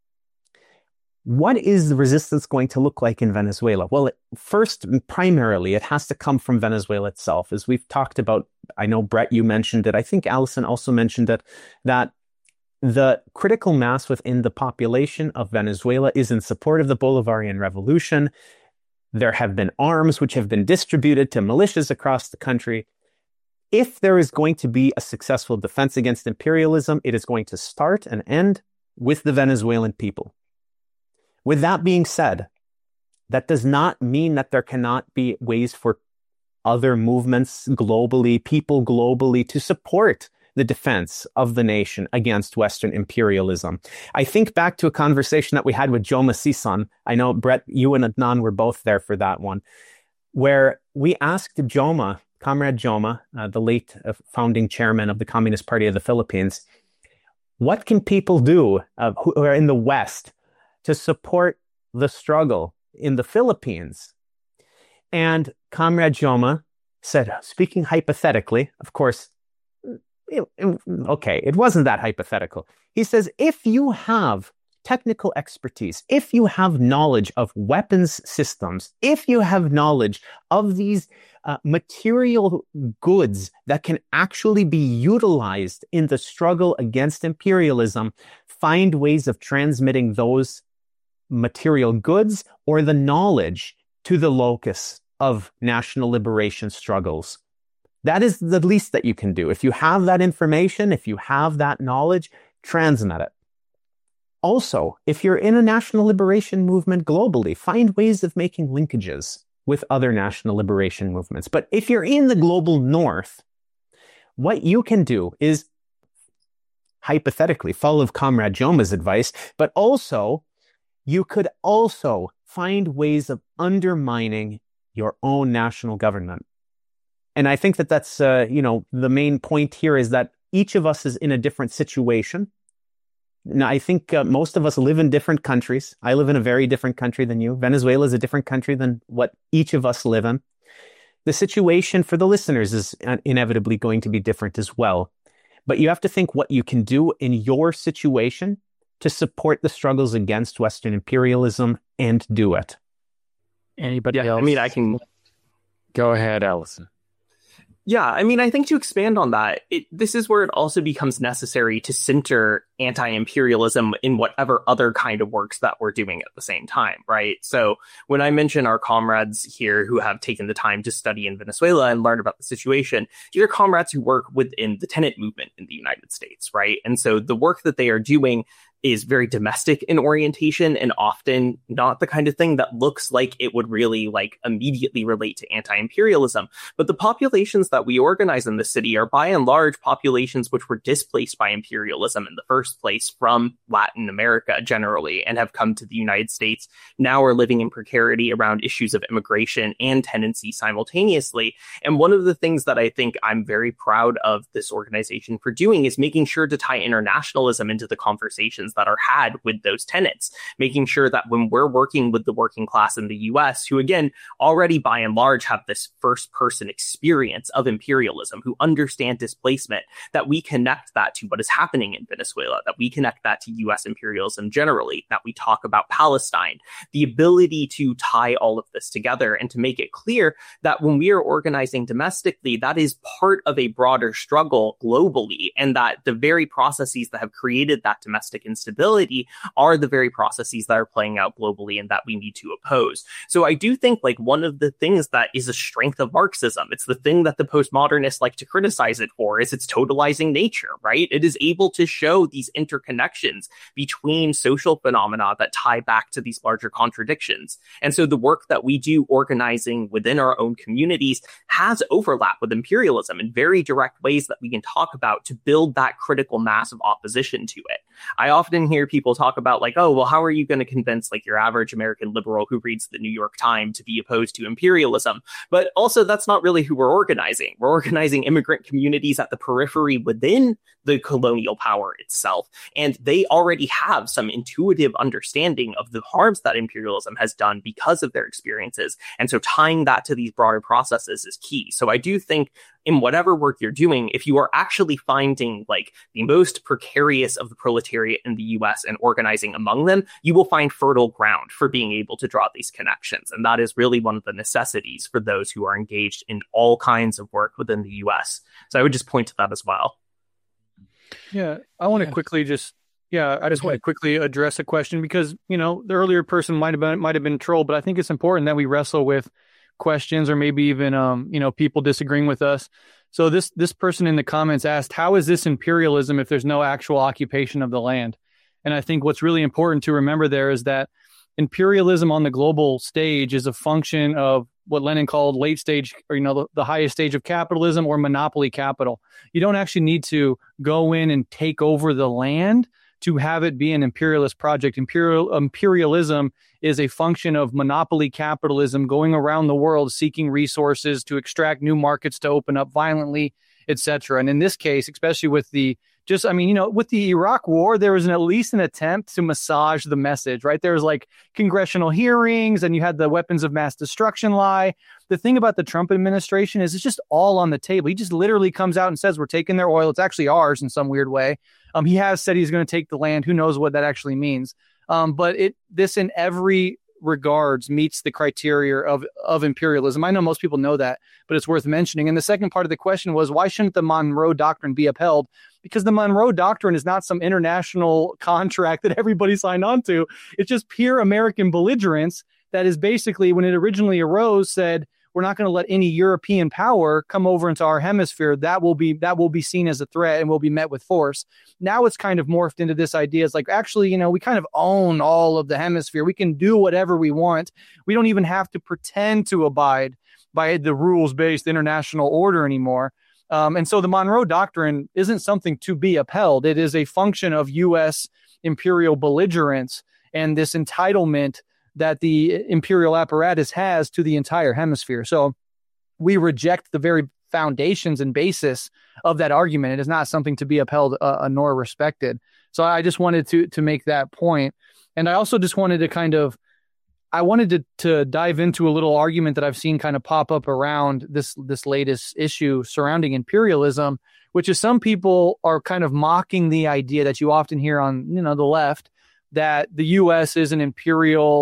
what is the resistance going to look like in Venezuela? Well, it, first, primarily, it has to come from Venezuela itself. As we've talked about, I know, Brett, you mentioned it. I think Allison also mentioned it, that the critical mass within the population of Venezuela is in support of the Bolivarian Revolution. There have been arms which have been distributed to militias across the country. If there is going to be a successful defense against imperialism, it is going to start and end with the Venezuelan people. With that being said, that does not mean that there cannot be ways for other movements globally, people globally, to support the defense of the nation against Western imperialism. I think back to a conversation that we had with Joma Sisan. I know, Brett, you and Adnan were both there for that one, where we asked Joma, Comrade Joma, uh, the late uh, founding chairman of the Communist Party of the Philippines, what can people do uh, who are in the West to support the struggle in the Philippines? And Comrade Joma said, speaking hypothetically, of course, it, it, okay, it wasn't that hypothetical. He says, if you have technical expertise, if you have knowledge of weapons systems, if you have knowledge of these uh, material goods that can actually be utilized in the struggle against imperialism, find ways of transmitting those material goods or the knowledge to the locus of national liberation struggles. That is the least that you can do. If you have that information, if you have that knowledge, transmit it. Also, if you're in a national liberation movement globally, find ways of making linkages with other national liberation movements. But if you're in the global north, what you can do is hypothetically follow Comrade Joma's advice, but also you could also find ways of undermining your own national government. And I think that that's, uh, you know, the main point here is that each of us is in a different situation. Now, I think uh, most of us live in different countries. I live in a very different country than you. Venezuela is a different country than what each of us live in. The situation for the listeners is inevitably going to be different as well. But you have to think what you can do in your situation to support the struggles against Western imperialism and do it.
Anybody
yeah,
else?
I mean, I can
go ahead, Allison.
Yeah, I mean, I think to expand on that, it, this is where it also becomes necessary to center anti-imperialism in whatever other kind of works that we're doing at the same time, right? So when I mention our comrades here who have taken the time to study in Venezuela and learn about the situation, these are comrades who work within the tenant movement in the United States, right? And so the work that they are doing is very domestic in orientation and often not the kind of thing that looks like it would really like immediately relate to anti-imperialism. But the populations that we organize in the city are by and large populations which were displaced by imperialism in the first place from Latin America generally and have come to the United States, now are living in precarity around issues of immigration and tenancy simultaneously. And one of the things that I think I'm very proud of this organization for doing is making sure to tie internationalism into the conversations that are had with those tenants, making sure that when we're working with the working class in the U S, who again, already by and large have this first person experience of imperialism, who understand displacement, that we connect that to what is happening in Venezuela, that we connect that to U S imperialism generally, that we talk about Palestine, the ability to tie all of this together and to make it clear that when we are organizing domestically, that is part of a broader struggle globally, and that the very processes that have created that domestic instability are the very processes that are playing out globally and that we need to oppose. So I do think like one of the things that is a strength of Marxism, it's the thing that the postmodernists like to criticize it for, is its totalizing nature, right? It is able to show these interconnections between social phenomena that tie back to these larger contradictions. And so the work that we do organizing within our own communities has overlap with imperialism in very direct ways that we can talk about to build that critical mass of opposition to it. I often hear people talk about like, oh, well, how are you going to convince like your average American liberal who reads the New York Times to be opposed to imperialism? But also that's not really who we're organizing. We're organizing immigrant communities at the periphery within the colonial power itself. And they already have some intuitive understanding of the harms that imperialism has done because of their experiences. And so tying that to these broader processes is key. So I do think in whatever work you're doing, if you are actually finding like the most precarious of the proletariat in the U S and organizing among them, you will find fertile ground for being able to draw these connections. And that is really one of the necessities for those who are engaged in all kinds of work within the U S. So I would just point to that as well.
Yeah, I want to yeah. quickly just, yeah, I just okay. want to quickly address a question because, you know, the earlier person might have been, might have been trolled, but I think it's important that we wrestle with questions or maybe even, um, you know, people disagreeing with us. So this, this person in the comments asked, how is this imperialism if there's no actual occupation of the land? And I think what's really important to remember there is that imperialism on the global stage is a function of what Lenin called late stage, or, you know, the, the highest stage of capitalism or monopoly capital. You don't actually need to go in and take over the land to have it be an imperialist project. Imperial imperialism is a function of monopoly capitalism going around the world seeking resources to extract new markets to open up violently, et cetera. And in this case, especially with the Just, I mean, you know, with the Iraq war, there was an, at least an attempt to massage the message, right? There was like congressional hearings and you had the weapons of mass destruction lie. The thing about the Trump administration is it's just all on the table. He just literally comes out and says, we're taking their oil. It's actually ours in some weird way. Um, he has said he's going to take the land. Who knows what that actually means? Um, but it this in every regards meets the criteria of, of imperialism. I know most people know that, but it's worth mentioning. And the second part of the question was, why shouldn't the Monroe Doctrine be upheld? Because the Monroe Doctrine is not some international contract that everybody signed on to. It's just pure American belligerence that is basically, when it originally arose, said, we're not going to let any European power come over into our hemisphere. That will be that will be seen as a threat and will be met with force. Now it's kind of morphed into this idea. It's like, actually, you know, we kind of own all of the hemisphere. We can do whatever we want. We don't even have to pretend to abide by the rules-based international order anymore. Um, and so the Monroe Doctrine isn't something to be upheld. It is a function of U S imperial belligerence and this entitlement that the imperial apparatus has to the entire hemisphere. So we reject the very foundations and basis of that argument. It is not something to be upheld uh, nor respected. So I just wanted to to make that point. And I also just wanted to kind of, I wanted to, to dive into a little argument that I've seen kind of pop up around this, this latest issue surrounding imperialism, which is some people are kind of mocking the idea that you often hear on, you know, the left, that the U S is an imperial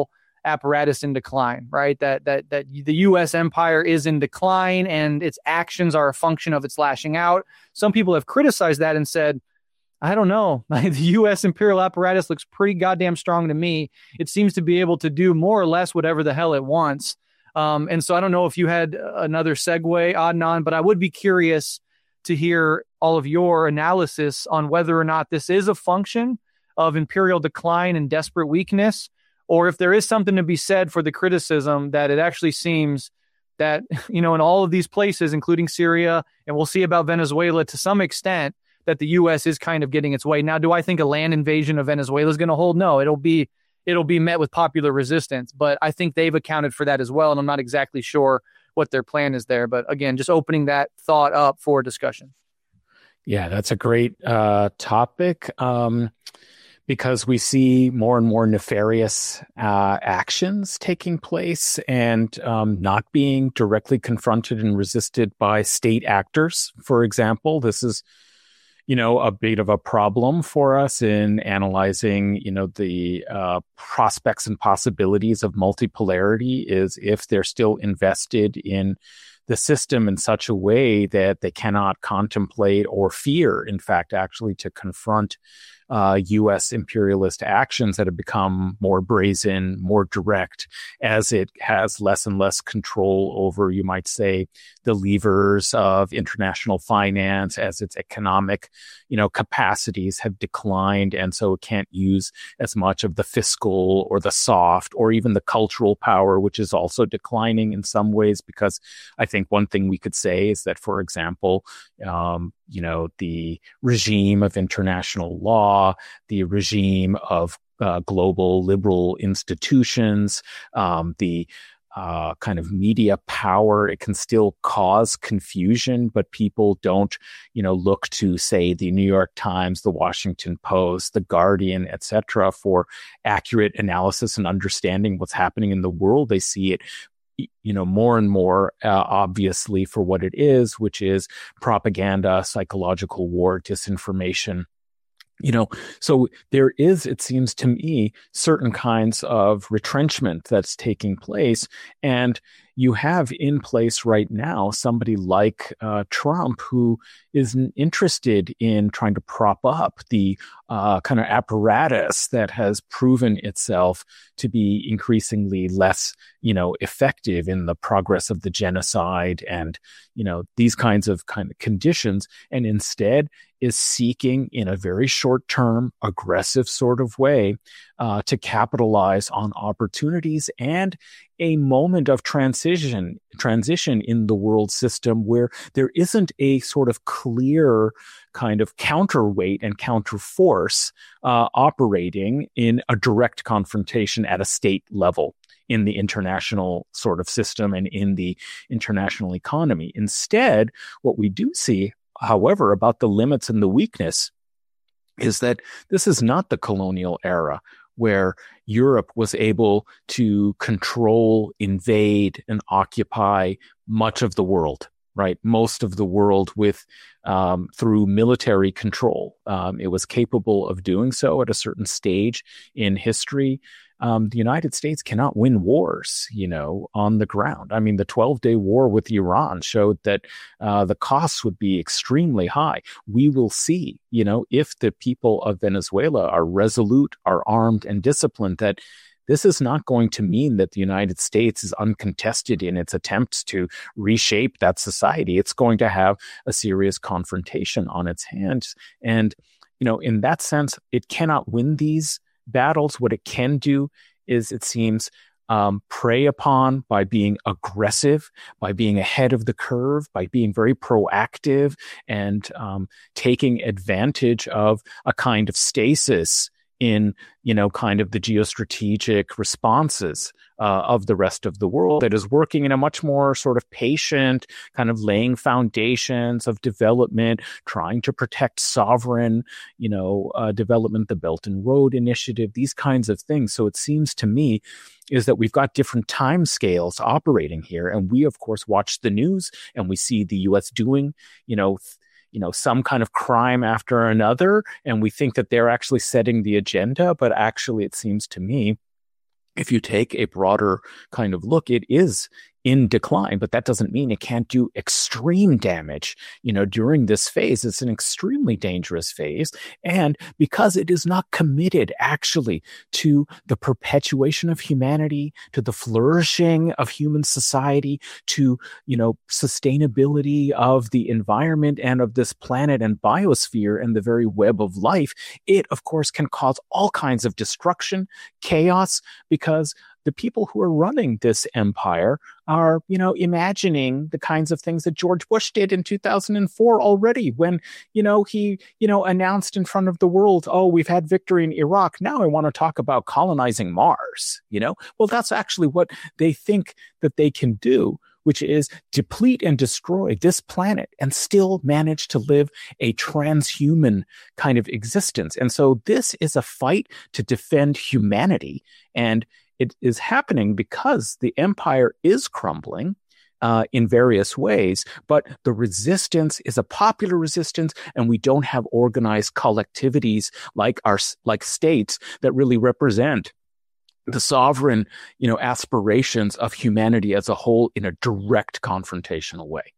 apparatus in decline, right? That that that the U S empire is in decline and its actions are a function of its lashing out. Some people have criticized that and said, I don't know. The U S imperial apparatus looks pretty goddamn strong to me. It seems to be able to do more or less whatever the hell it wants. Um, and so I don't know if you had another segue, Adnan, but I would be curious to hear all of your analysis on whether or not this is a function of imperial decline and desperate weakness, or if there is something to be said for the criticism that it actually seems that, you know, in all of these places, including Syria, and we'll see about Venezuela to some extent, that the U S is kind of getting its way. Now, do I think a land invasion of Venezuela is going to hold? No, it'll be it'll be met with popular resistance, but I think they've accounted for that as well, and I'm not exactly sure what their plan is there. But again, just opening that thought up for discussion.
Yeah, that's a great uh, topic um, because we see more and more nefarious uh, actions taking place and um, not being directly confronted and resisted by state actors. For example, this is you know, a bit of a problem for us in analyzing, you know, the uh, prospects and possibilities of multipolarity is if they're still invested in the system in such a way that they cannot contemplate or fear, in fact, actually to confront uh, U S imperialist actions that have become more brazen, more direct, as it has less and less control over, you might say, the levers of international finance, as its economic, you know, capacities have declined, and so it can't use as much of the fiscal or the soft or even the cultural power, which is also declining in some ways. Because I think one thing we could say is that, for example, um, you know, the regime of international law, the regime of uh, global liberal institutions, um, the uh, kind of media power, it can still cause confusion, but people don't, you know, look to, say, the New York Times, the Washington Post, the Guardian, et cetera, for accurate analysis and understanding what's happening in the world. They see it, you know, more and more uh, obviously for what it is, which is propaganda, psychological war, disinformation. You know, so there is, it seems to me, certain kinds of retrenchment that's taking place. And you have in place right now somebody like uh, Trump, who is interested in trying to prop up the uh, kind of apparatus that has proven itself to be increasingly less, you know, effective in the progress of the genocide and, you know, these kinds of kind of conditions, and instead is seeking in a very short-term, aggressive sort of way uh, to capitalize on opportunities and a moment of transition transition in the world system where there isn't a sort of clear kind of counterweight and counterforce uh, operating in a direct confrontation at a state level in the international sort of system and in the international economy. Instead, what we do see, however, about the limits and the weakness is that this is not the colonial era where Europe was able to control, invade, and occupy much of the world, right? Most of the world with um, through military control. Um, it was capable of doing so at a certain stage in history. Um, the United States cannot win wars, you know, on the ground. I mean, the twelve-day war with Iran showed that uh, the costs would be extremely high. We will see, you know, if the people of Venezuela are resolute, are armed and disciplined, that this is not going to mean that the United States is uncontested in its attempts to reshape that society. It's going to have a serious confrontation on its hands. And, you know, in that sense, it cannot win these battles. What it can do is, it seems, um, prey upon by being aggressive, by being ahead of the curve, by being very proactive and um, taking advantage of a kind of stasis in, you know, kind of the geostrategic responses uh, of the rest of the world that is working in a much more sort of patient, kind of laying foundations of development, trying to protect sovereign, you know, uh, development, the Belt and Road Initiative, these kinds of things. So it seems to me is that we've got different time scales operating here. And we, of course, watch the news and we see the U S doing, you know, th- you know, some kind of crime after another, and we think that they're actually setting the agenda. But actually, it seems to me if you take a broader kind of look, it is in decline, but that doesn't mean it can't do extreme damage. You know, during this phase, it's an extremely dangerous phase. And because it is not committed actually to the perpetuation of humanity, to the flourishing of human society, to, you know, sustainability of the environment and of this planet and biosphere and the very web of life, it, of course, can cause all kinds of destruction, chaos, because the people who are running this empire are, you know, imagining the kinds of things that George Bush did in two thousand four already when, you know, he, you know, announced in front of the world, oh, we've had victory in Iraq. Now I want to talk about colonizing Mars, you know? Well, that's actually what they think that they can do, which is deplete and destroy this planet and still manage to live a transhuman kind of existence. And so this is a fight to defend humanity. And it is happening because the empire is crumbling uh, in various ways, but the resistance is a popular resistance, and we don't have organized collectivities like our like states that really represent the sovereign, you know, aspirations of humanity as a whole in a direct confrontational way.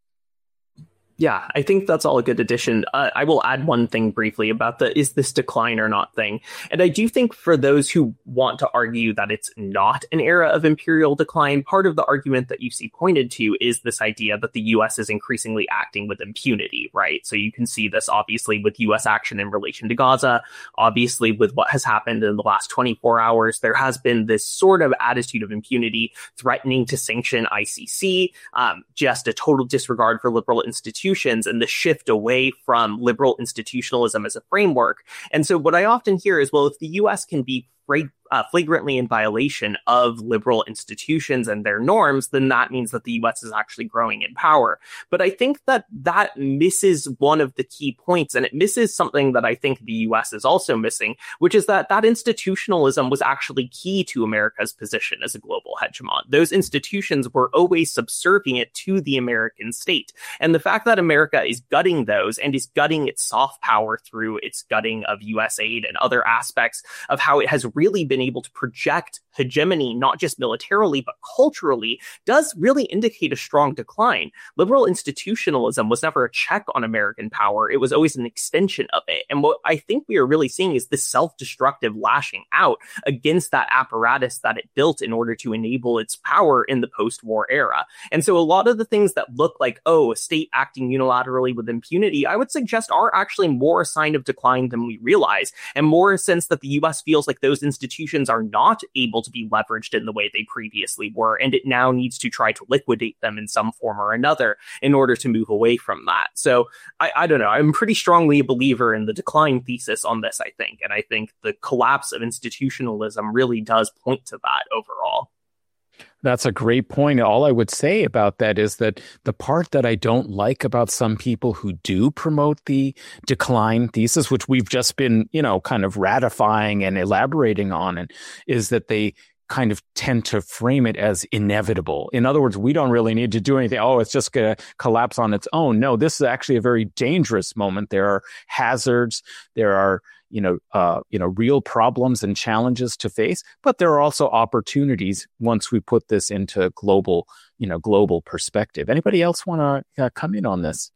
Yeah, I think that's all a good addition. Uh, I will add one thing briefly about the is this decline or not thing. And I do think for those who want to argue that it's not an era of imperial decline, part of the argument that you see pointed to is this idea that the U S is increasingly acting with impunity, right? So you can see this obviously with U S action in relation to Gaza, obviously with what has happened in the last twenty-four hours. There has been this sort of attitude of impunity, threatening to sanction I C C, um, just a total disregard for liberal institutions, and the shift away from liberal institutionalism as a framework. And so what I often hear is, well, if the U S can be fra- uh, flagrantly in violation of liberal institutions and their norms, then that means that the U S is actually growing in power. But I think that that misses one of the key points, and it misses something that I think the U S is also missing, which is that that institutionalism was actually key to America's position as a global hegemon. Those institutions were always subservient to the American state. And the fact that America is gutting those and is gutting its soft power through its gutting of U S aid and other aspects of how it has really been able to project hegemony, not just militarily, but culturally, does really indicate a strong decline. Liberal institutionalism was never a check on American power. It was always an extension of it. And what I think we are really seeing is this self-destructive lashing out against that apparatus that it built in order to enable its power in the post-war era. And so a lot of the things that look like, oh, a state acting unilaterally with impunity, I would suggest are actually more a sign of decline than we realize, and more a sense that the U S feels like those institutions are not able to be leveraged in the way they previously were, and it now needs to try to liquidate them in some form or another in order to move away from that. So I, I don't know. I'm pretty strongly a believer in the decline thesis on this, I think. And I think the collapse of institutionalism really does point to that overall.
That's a great point. All I would say about that is that the part that I don't like about some people who do promote the decline thesis, which we've just been, you know, kind of ratifying and elaborating on, and is that they kind of tend to frame it as inevitable. In other words, we don't really need to do anything. Oh, it's just going to collapse on its own. No, this is actually a very dangerous moment. There are hazards. There are, you know, uh, you know, real problems and challenges to face, but there are also opportunities once we put this into global, you know, global perspective. Anybody else want to uh, come in on this?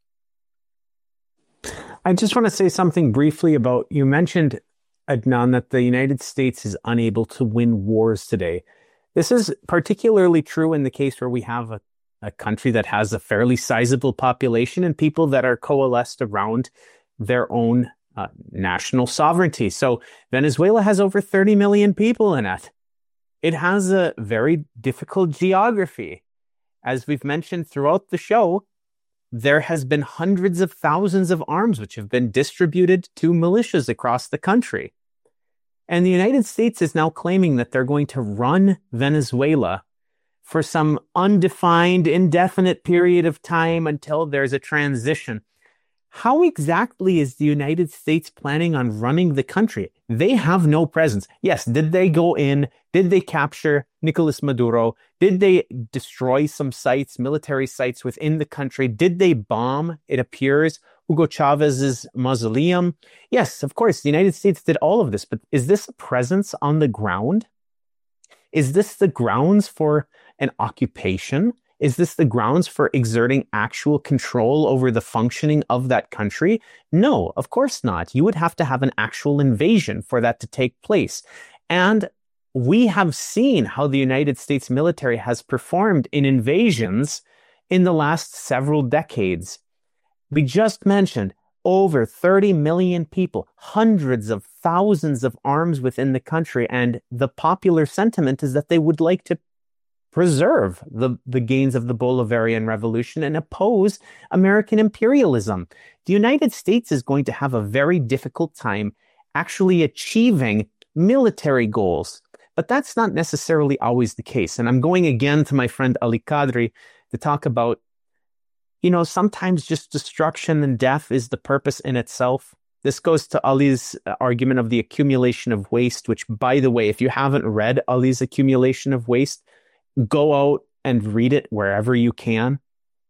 I just want to say something briefly about, you mentioned, Adnan, that the United States is unable to win wars today. This is particularly true in the case where we have a, a country that has a fairly sizable population and people that are coalesced around their own uh, national sovereignty. So Venezuela has over thirty million people in it. It has a very difficult geography. As we've mentioned throughout the show, there has been hundreds of thousands of arms which have been distributed to militias across the country. And the United States is now claiming that they're going to run Venezuela for some undefined, indefinite period of time until there's a transition. How exactly is the United States planning on running the country? They have no presence. Yes, did they go in? Did they capture Nicolas Maduro? Did they destroy some sites, military sites within the country? Did they bomb, it appears, Hugo Chavez's mausoleum? Yes, of course, the United States did all of this, but is this a presence on the ground? Is this the grounds for an occupation? Is this the grounds for exerting actual control over the functioning of that country? No, of course not. You would have to have an actual invasion for that to take place. And we have seen how the United States military has performed in invasions in the last several decades. We just mentioned over thirty million people, hundreds of thousands of arms within the country, and the popular sentiment is that they would like to preserve the, the gains of the Bolivarian Revolution and oppose American imperialism. The United States is going to have a very difficult time actually achieving military goals. But that's not necessarily always the case. And I'm going again to my friend Ali Kadri to talk about, you know, sometimes just destruction and death is the purpose in itself. This goes to Ali's argument of the accumulation of waste, which, by the way, if you haven't read Ali's Accumulation of Waste, go out and read it wherever you can.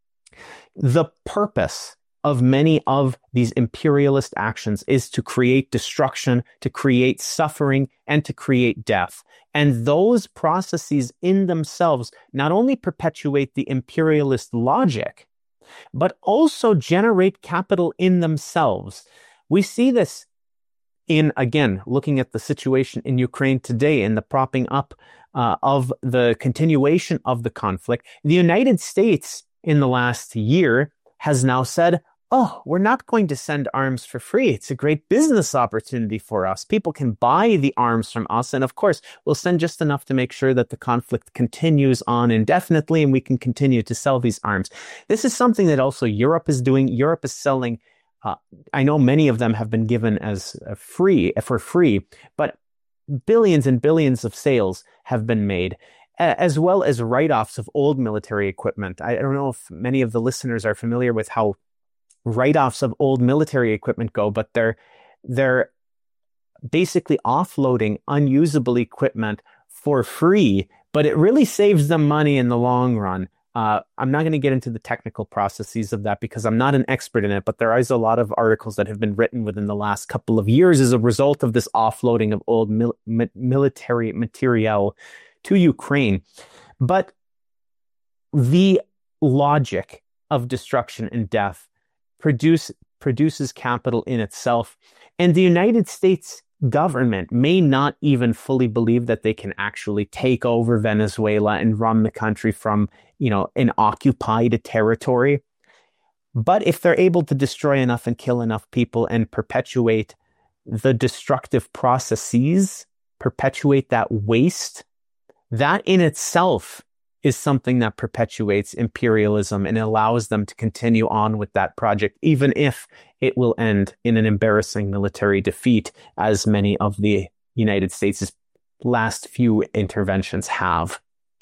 The purpose of many of these imperialist actions is to create destruction, to create suffering, and to create death. And those processes in themselves not only perpetuate the imperialist logic, but also generate capital in themselves. We see this in, again, looking at the situation in Ukraine today and the propping up uh, of the continuation of the conflict. The United States in the last year has now said, oh, we're not going to send arms for free. It's a great business opportunity for us. People can buy the arms from us. And of course, we'll send just enough to make sure that the conflict continues on indefinitely and we can continue to sell these arms. This is something that also Europe is doing. Europe is selling. Uh, I know many of them have been given as uh, free for free, but billions and billions of sales have been made, as well as write-offs of old military equipment. I don't know if many of the listeners are familiar with how write-offs of old military equipment go, but they're they're basically offloading unusable equipment for free, but it really saves them money in the long run. Uh, I'm not going to get into the technical processes of that because I'm not an expert in it, but there is a lot of articles that have been written within the last couple of years as a result of this offloading of old mil- mi- military materiel to Ukraine. But the logic of destruction and death produce, produces capital in itself. And the United States government may not even fully believe that they can actually take over Venezuela and run the country from, you know, an occupied territory. But if they're able to destroy enough and kill enough people and perpetuate the destructive processes, perpetuate that waste, that in itself is something that perpetuates imperialism and allows them to continue on with that project, even if it will end in an embarrassing military defeat, as many of the United States' last few interventions have.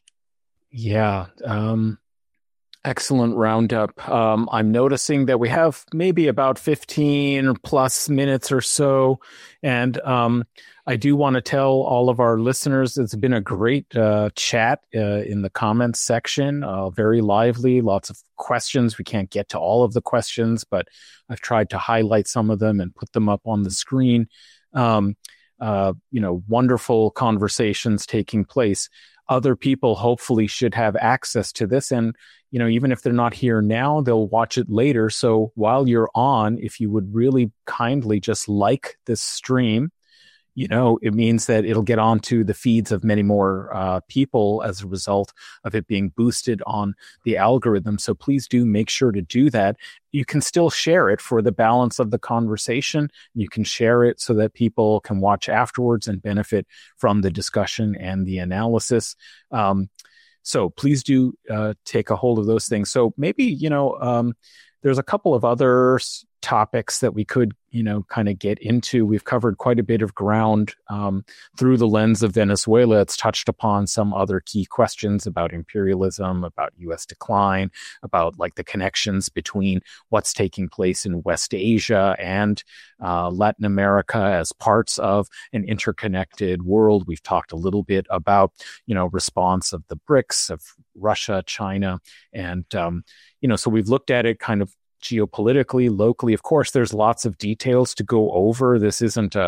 Yeah. Um, excellent roundup. Um, I'm noticing that we have maybe about fifteen plus minutes or so. And um, I do want to tell all of our listeners it's been a great uh, chat uh, in the comments section, uh, very lively, lots of questions. We can't get to all of the questions, but I've tried to highlight some of them and put them up on the screen. Um, uh, you know, wonderful conversations taking place. Other people hopefully should have access to this. And, you know, even if they're not here now, they'll watch it later. So while you're on, if you would really kindly just like this stream, you know, it means that it'll get onto the feeds of many more uh, people as a result of it being boosted on the algorithm. So please do make sure to do that. You can still share it for the balance of the conversation. You can share it so that people can watch afterwards and benefit from the discussion and the analysis. Um, so please do uh, take a hold of those things. So maybe, you know, um, there's a couple of other topics that we could, you know, kind of get into. We've covered quite a bit of ground um, through the lens of Venezuela. It's touched upon some other key questions about imperialism, about U S decline, about like the connections between what's taking place in West Asia and uh, Latin America as parts of an interconnected world. We've talked a little bit about, you know, response of the BRICS, of Russia, China, and, um, you know, so we've looked at it kind of geopolitically, locally. Of course, there's lots of details to go over. This isn't a,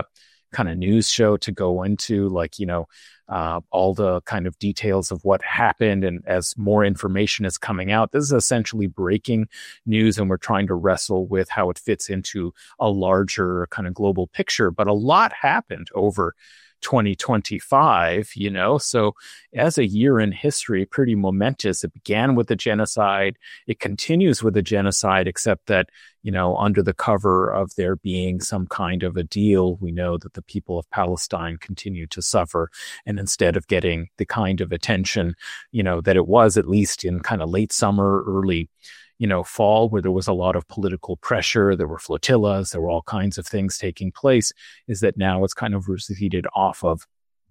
kind of news show to go into, like, you know, uh, all the kind of details of what happened. And as more information is coming out, this is essentially breaking news, and we're trying to wrestle with how it fits into a larger kind of global picture. But a lot happened over twenty twenty-five, you know, so as a year in history, pretty momentous. It began with the genocide. It continues with the genocide, except that, you know, under the cover of there being some kind of a deal, we know that the people of Palestine continue to suffer. And instead of getting the kind of attention, you know, that it was at least in kind of late summer, early you know, fall, where there was a lot of political pressure, there were flotillas, there were all kinds of things taking place, is that now it's kind of receded off of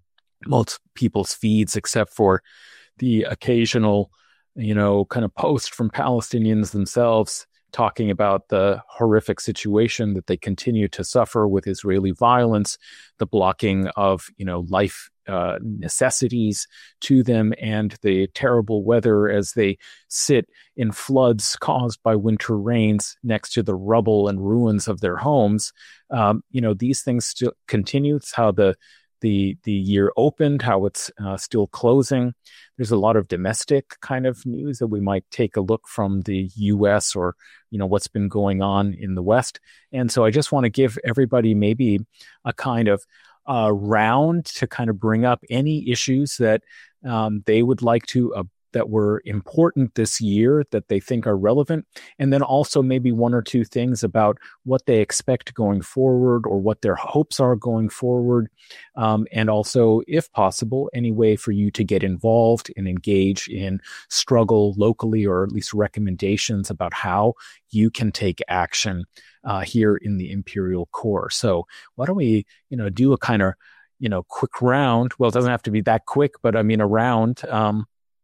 most people's feeds, except for the occasional, you know, kind of post from Palestinians themselves talking about the horrific situation that they continue to suffer with Israeli violence, the blocking of, you know, life uh, necessities to them, and the terrible weather as they sit in floods caused by winter rains next to the rubble and ruins of their homes. Um, you know, these things still continue. It's how the the the year opened, how it's uh, still closing. There's a lot of domestic kind of news that we might take a look from the U S or, you know, what's been going on in the West. And so I just want to give everybody maybe a kind of uh, round to kind of bring up any issues that um, they would like to uh, that were important this year that they think are relevant, and then also maybe one or two things about what they expect going forward or what their hopes are going forward, um, and also, if possible, any way for you to get involved and engage in struggle locally, or at least recommendations about how you can take action uh, here in the Imperial Core. So why don't we, you know, do a kind of, you know, quick round? Well, it doesn't have to be that quick, but I mean a round. Um,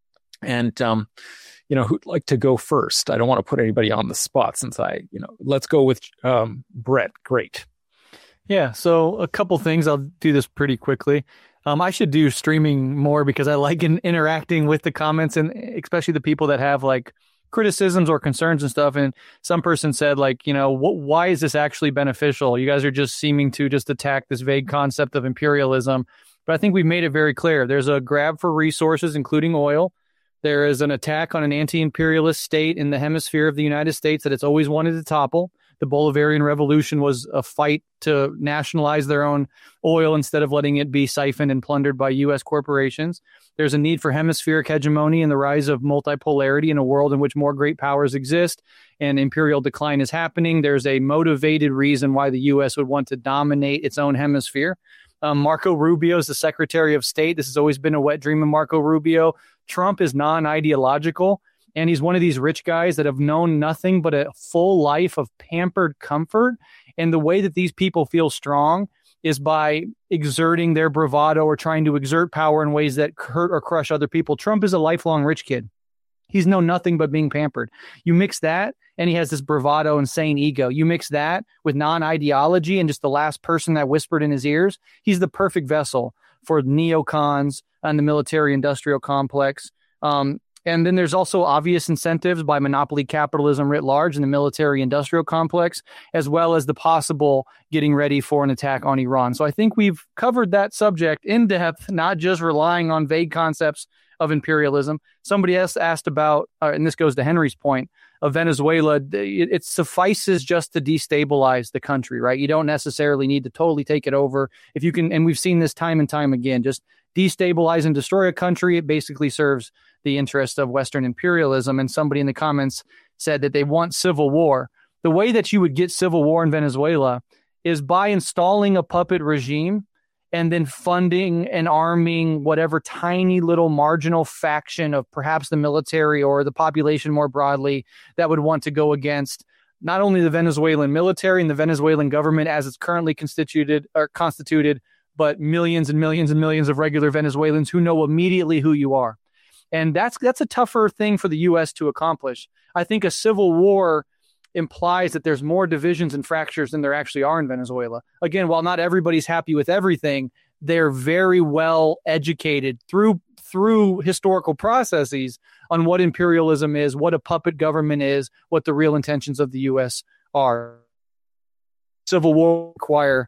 And, um, you know, who'd like to go first? I don't want to put anybody on the spot since I, you know, let's go with um, Brett. Great.
Yeah. So a couple things. I'll do this pretty quickly. Um, I should do streaming more because I like in, interacting with the comments, and especially the people that have like criticisms or concerns and stuff. And some person said, like, you know, what, why is this actually beneficial? You guys are just seeming to just attack this vague concept of imperialism. But I think we've made it very clear. There's a grab for resources, including oil. There is an attack on an anti-imperialist state in the hemisphere of the United States that it's always wanted to topple. The Bolivarian Revolution was a fight to nationalize their own oil instead of letting it be siphoned and plundered by U S corporations. There's a need for hemispheric hegemony and the rise of multipolarity in a world in which more great powers exist and imperial decline is happening. There's a motivated reason why the U S would want to dominate its own hemisphere. Um, Marco Rubio is the Secretary of State. This has always been a wet dream of Marco Rubio. Trump is non-ideological, and he's one of these rich guys that have known nothing but a full life of pampered comfort. And the way that these people feel strong is by exerting their bravado or trying to exert power in ways that hurt or crush other people. Trump is a lifelong rich kid. He's known nothing but being pampered. You mix that, and he has this bravado, insane ego. You mix that with non-ideology and just the last person that whispered in his ears. He's the perfect vessel for neocons and the military-industrial complex. Um, and then there's also obvious incentives by monopoly capitalism writ large in the military-industrial complex, as well as the possible getting ready for an attack on Iran. So I think we've covered that subject in depth, not just relying on vague concepts of imperialism. Somebody else asked about, uh, and this goes to Henry's point, of Venezuela. It, it suffices just to destabilize the country, right? You don't necessarily need to totally take it over. If you can, and we've seen this time and time again, just destabilize and destroy a country, it basically serves the interest of Western imperialism. And somebody in the comments said that they want civil war. The way that you would get civil war in Venezuela is by installing a puppet regime and then funding and arming whatever tiny little marginal faction of perhaps the military or the population more broadly that would want to go against not only the Venezuelan military and the Venezuelan government as it's currently constituted or constituted, but millions and millions and millions of regular Venezuelans who know immediately who you are. And that's that's a tougher thing for the U S to accomplish. I think a civil war implies that there's more divisions and fractures than there actually are in Venezuela. Again, while not everybody's happy with everything, they're very well educated through through historical processes on what imperialism is, what a puppet government is, what the real intentions of the U S are. Civil war require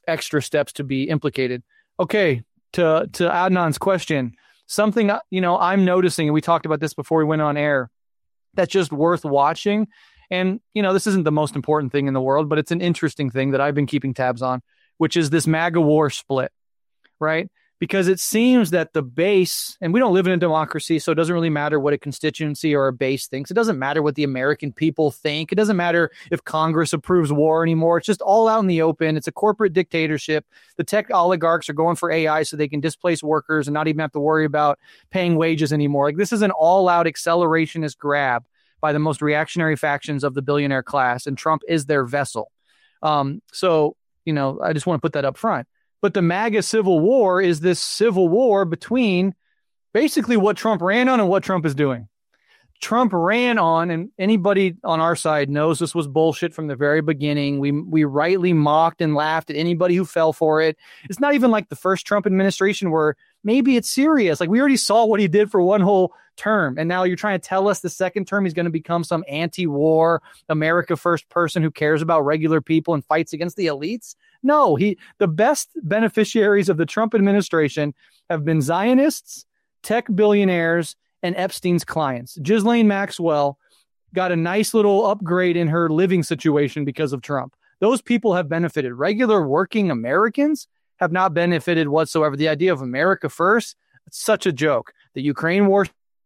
extra steps to be implicated. Okay, to to Adnan's question, something, you know, I'm noticing, and we talked about this before we went on air, that's just worth watching. And, you know, this isn't the most important thing in the world, but it's an interesting thing that I've been keeping tabs on, which is this MAGA war split, right? Because it seems that the base, and we don't live in a democracy, so it doesn't really matter what a constituency or a base thinks. It doesn't matter what the American people think. It doesn't matter if Congress approves war anymore. It's just all out in the open. It's a corporate dictatorship. The tech oligarchs are going for A I so they can displace workers and not even have to worry about paying wages anymore. Like, this is an all-out accelerationist grab by the most reactionary factions of the billionaire class, and Trump is their vessel. Um, so, you know, I just want to put that up front. But the MAGA civil war is this civil war between basically what Trump ran on and what Trump is doing. Trump ran on, and anybody on our side knows this was bullshit from the very beginning. We we rightly mocked and laughed at anybody who fell for it. It's not even like the first Trump administration where maybe it's serious. Like, we already saw what he did for one whole term, and now you're trying to tell us the second term he's going to become some anti-war, America first person who cares about regular people and fights against the elites. No, he the best beneficiaries of the Trump administration have been Zionists, tech billionaires, and Epstein's clients. Ghislaine Maxwell got a nice little upgrade in her living situation because of Trump. Those people have benefited. Regular working Americans have not benefited whatsoever. The idea of America first, it's such a joke. The Ukraine war,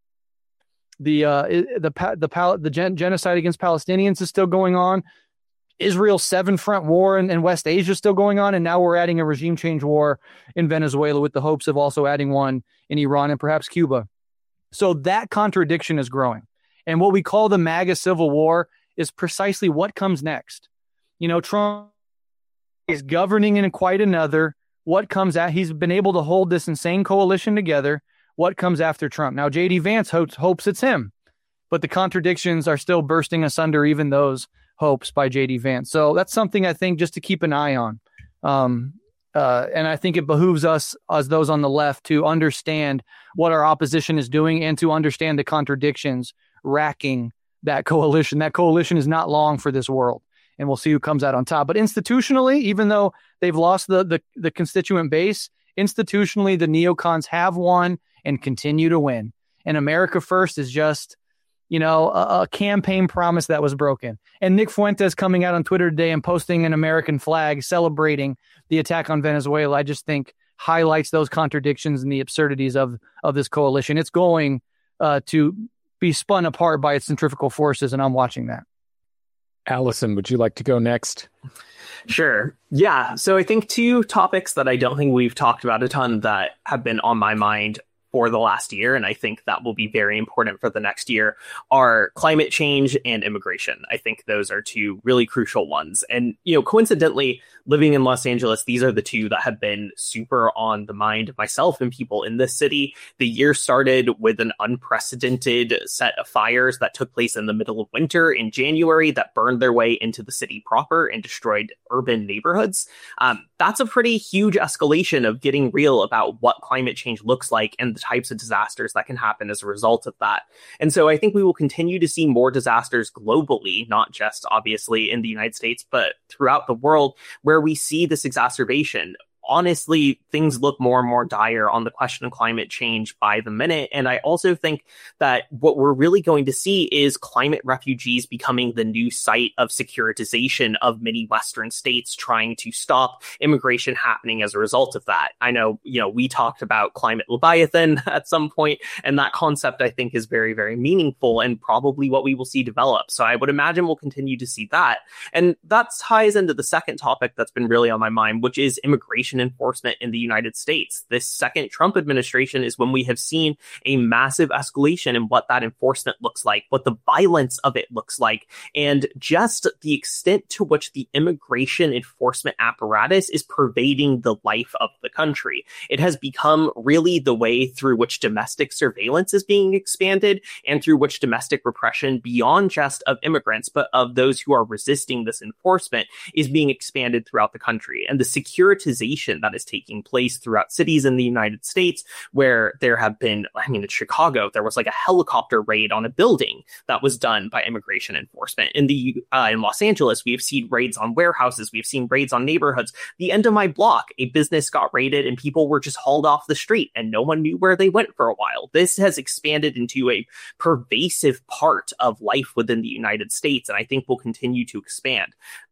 the uh, the the the gen- genocide against Palestinians is still going on. Israel's seven front war in, in West Asia is still going on, and now we're adding a regime change war in Venezuela with the hopes of also adding one in Iran and perhaps Cuba. So that contradiction is growing. And what we call the MAGA civil war is precisely what comes next. You know, Trump is governing in quite another. What comes out? He's been able to hold this insane coalition together. What comes after Trump? Now, J D Vance hopes, hopes it's him, but the contradictions are still bursting asunder even those hopes by J D Vance. So that's something I think just to keep an eye on. Um, uh, and I think it behooves us as those on the left to understand what our opposition is doing and to understand the contradictions racking that coalition. That coalition is not long for this world, and we'll see who comes out on top. But institutionally, even though they've lost the, the, the constituent base, institutionally, the neocons have won and continue to win. And America First is just, you know, a, a campaign promise that was broken. And Nick Fuentes coming out on Twitter today and posting an American flag celebrating the attack on Venezuela, I just think highlights those contradictions and the absurdities of, of this coalition. It's going uh, to be spun apart by its centrifugal forces, and I'm watching that.
Allison, would you like to go next?
Sure. Yeah. So I think two topics that I don't think we've talked about a ton that have been on my mind for the last year, and I think that will be very important for the next year, are climate change and immigration. I think those are two really crucial ones. And, you know, coincidentally, living in Los Angeles, these are the two that have been super on the mind of myself and people in this city. The year started with an unprecedented set of fires that took place in the middle of winter in January that burned their way into the city proper and destroyed urban neighborhoods. Um, that's a pretty huge escalation of getting real about what climate change looks like and the types of disasters that can happen as a result of that. And so I think we will continue to see more disasters globally, not just obviously in the United States, but throughout the world, where we see this exacerbation. Honestly, things look more and more dire on the question of climate change by the minute. And I also think that what we're really going to see is climate refugees becoming the new site of securitization of many Western states trying to stop immigration happening as a result of that. I know, you know, we talked about climate Leviathan at some point, and that concept I think is very, very meaningful and probably what we will see develop. So I would imagine we'll continue to see that. And that ties into the second topic that's been really on my mind, which is immigration enforcement in the United States. This second Trump administration is when we have seen a massive escalation in what that enforcement looks like, what the violence of it looks like, and just the extent to which the immigration enforcement apparatus is pervading the life of the country. It has become really the way through which domestic surveillance is being expanded and through which domestic repression beyond just of immigrants, but of those who are resisting this enforcement is being expanded throughout the country. And the securitization immigration that is taking place throughout cities in the United States, where there have been, I mean, in Chicago, there was like a helicopter raid on a building that was done by immigration enforcement. In the uh, in Los Angeles, we have seen raids on warehouses. We've seen raids on neighborhoods. The end of my block, a business got raided and people were just hauled off the street and no one knew where they went for a while. This has expanded into a pervasive part of life within the United States, and I think will continue to expand.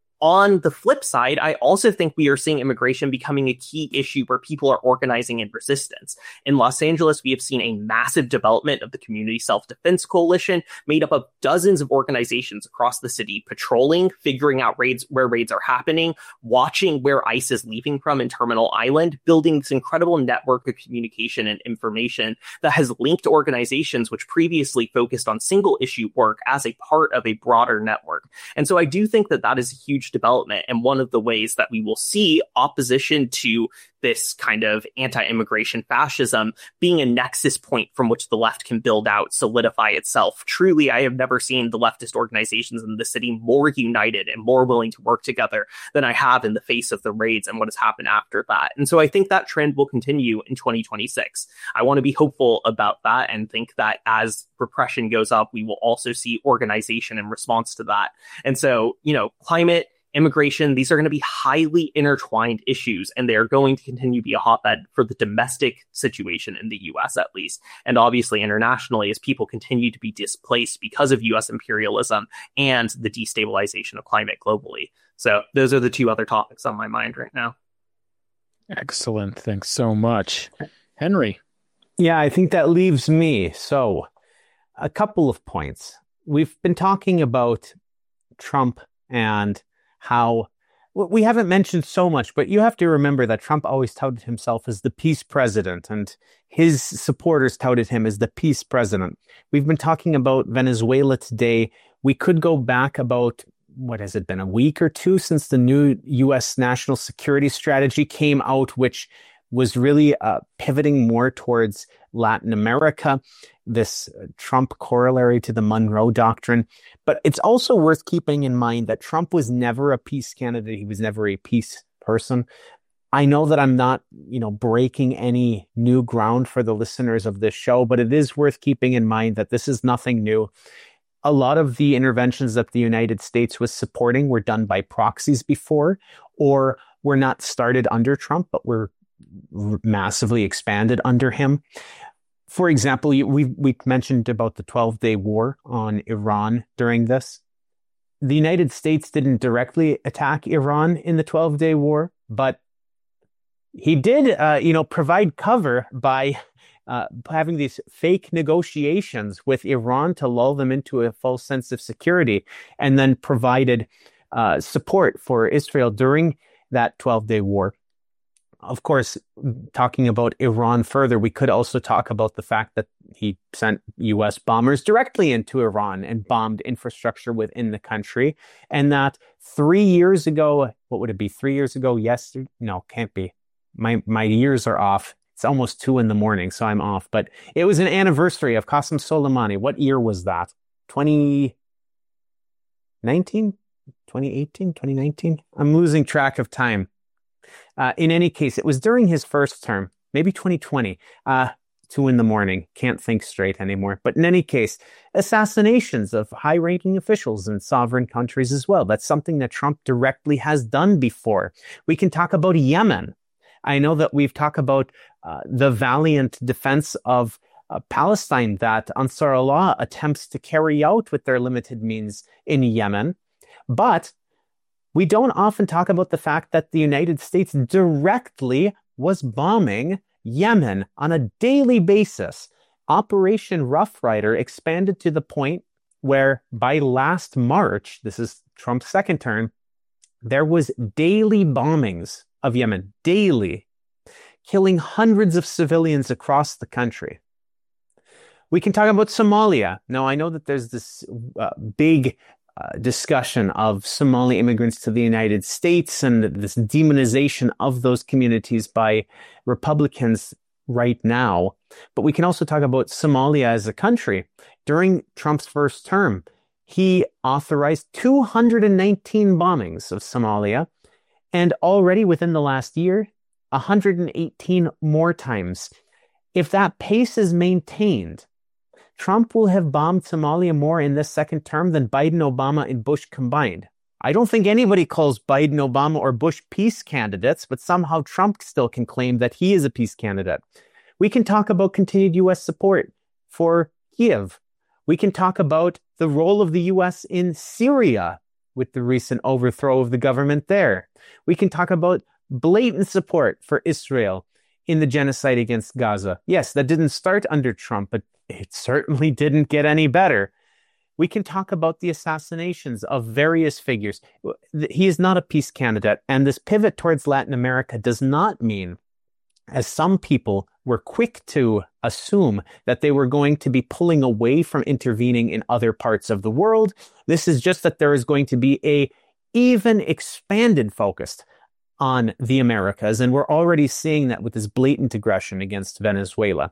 On the flip side, I also think we are seeing immigration becoming a key issue where people are organizing in resistance. In Los Angeles, we have seen a massive development of the Community Self-Defense Coalition, made up of dozens of organizations across the city, patrolling, figuring out raids where raids are happening, watching where ICE is leaving from in Terminal Island, building this incredible network of communication and information that has linked organizations which previously focused on single issue work as a part of a broader network. And so I do think that that is a huge development, and one of the ways that we will see opposition to this kind of anti-immigration fascism being a nexus point from which the left can build out, solidify itself. Truly, I have never seen the leftist organizations in the city more united and more willing to work together than I have in the face of the raids and what has happened after that. And so I think that trend will continue in twenty twenty-six. I want to be hopeful about that and think that as repression goes up, we will also see organization in response to that. And so, you know, climate, immigration, these are going to be highly intertwined issues, and they are going to continue to be a hotbed for the domestic situation in the U S at least. And obviously internationally, as people continue to be displaced because of U S imperialism and the destabilization of climate globally. So those are the two other topics on my mind right now.
Excellent. Thanks so much. Henry.
Yeah, I think that leaves me. So a couple of points. We've been talking about Trump and how we haven't mentioned so much, but you have to remember that Trump always touted himself as the peace president, and his supporters touted him as the peace president. We've been talking about Venezuela today. We could go back about, what has it been, a week or two since the new U S national security strategy came out, which was really uh, pivoting more towards Latin America, this Trump corollary to the Monroe Doctrine. But it's also worth keeping in mind that Trump was never a peace candidate. He was never a peace person. I know that I'm not, you know, breaking any new ground for the listeners of this show, but it is worth keeping in mind that this is nothing new. A lot of the interventions that the United States was supporting were done by proxies before, or were not started under Trump, but were massively expanded under him. For example, we we mentioned about the twelve-day war on Iran during this. The United States didn't directly attack Iran in the twelve-day war, but he did, uh, you know, provide cover by uh, having these fake negotiations with Iran to lull them into a false sense of security, and then provided uh, support for Israel during that twelve-day war. Of course, talking about Iran further, we could also talk about the fact that he sent U S bombers directly into Iran and bombed infrastructure within the country. And that three years ago, what would it be? Three years ago? Yesterday? No, can't be. My my years are off. It's almost two in the morning, so I'm off. But it was an anniversary of Qasem Soleimani. What year was that? twenty nineteen? twenty eighteen? twenty nineteen? I'm losing track of time. Uh, in any case, it was during his first term, maybe twenty twenty, uh, two in the morning. Can't think straight anymore. But in any case, assassinations of high-ranking officials in sovereign countries as well. That's something that Trump directly has done before. We can talk about Yemen. I know that we've talked about uh, the valiant defense of uh, Palestine that Ansar Allah attempts to carry out with their limited means in Yemen. But we don't often talk about the fact that the United States directly was bombing Yemen on a daily basis. Operation Rough Rider expanded to the point where by last March, this is Trump's second term, there was daily bombings of Yemen, daily, killing hundreds of civilians across the country. We can talk about Somalia. Now, I know that there's this uh, big Uh, discussion of Somali immigrants to the United States and this demonization of those communities by Republicans right now. But we can also talk about Somalia as a country. During Trump's first term, he authorized two hundred nineteen bombings of Somalia. And already within the last year, one hundred eighteen more times. If that pace is maintained, Trump will have bombed Somalia more in this second term than Biden, Obama, and Bush combined. I don't think anybody calls Biden, Obama, or Bush peace candidates, but somehow Trump still can claim that he is a peace candidate. We can talk about continued U S support for Kiev. We can talk about the role of the U S in Syria with the recent overthrow of the government there. We can talk about blatant support for Israel in the genocide against Gaza. Yes, that didn't start under Trump, but it certainly didn't get any better. We can talk about the assassinations of various figures. He is not a peace candidate, and this pivot towards Latin America does not mean, as some people were quick to assume, that they were going to be pulling away from intervening in other parts of the world. This is just that there is going to be a even expanded focus on the Americas, and we're already seeing that with this blatant aggression against Venezuela.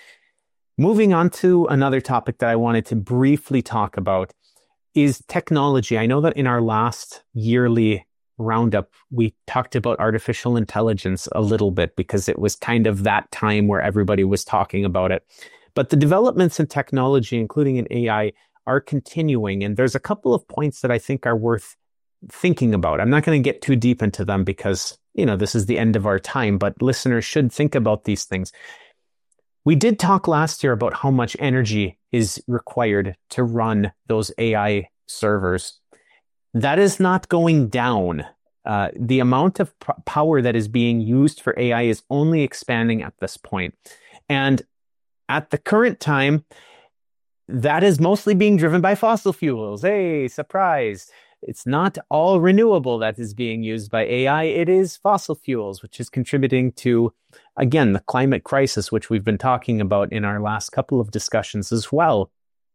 Moving on to another topic that I wanted to briefly talk about is technology. I know that in our last yearly roundup, we talked about artificial intelligence a little bit because it was kind of that time where everybody was talking about it. But the developments in technology, including in A I, are continuing. And there's a couple of points that I think are worth thinking about. I'm not going to get too deep into them because, you know, this is the end of our time, but listeners should think about these things. We did talk last year about how much energy is required to run those A I servers. That is not going down. Uh, the amount of p- power that is being used for A I is only expanding at this point. And at the current time, that is mostly being driven by fossil fuels. Hey, surprise. It's not all renewable that is being used by A I. It is fossil fuels, which is contributing to, again, the climate crisis, which we've been talking about in our last couple of discussions as well.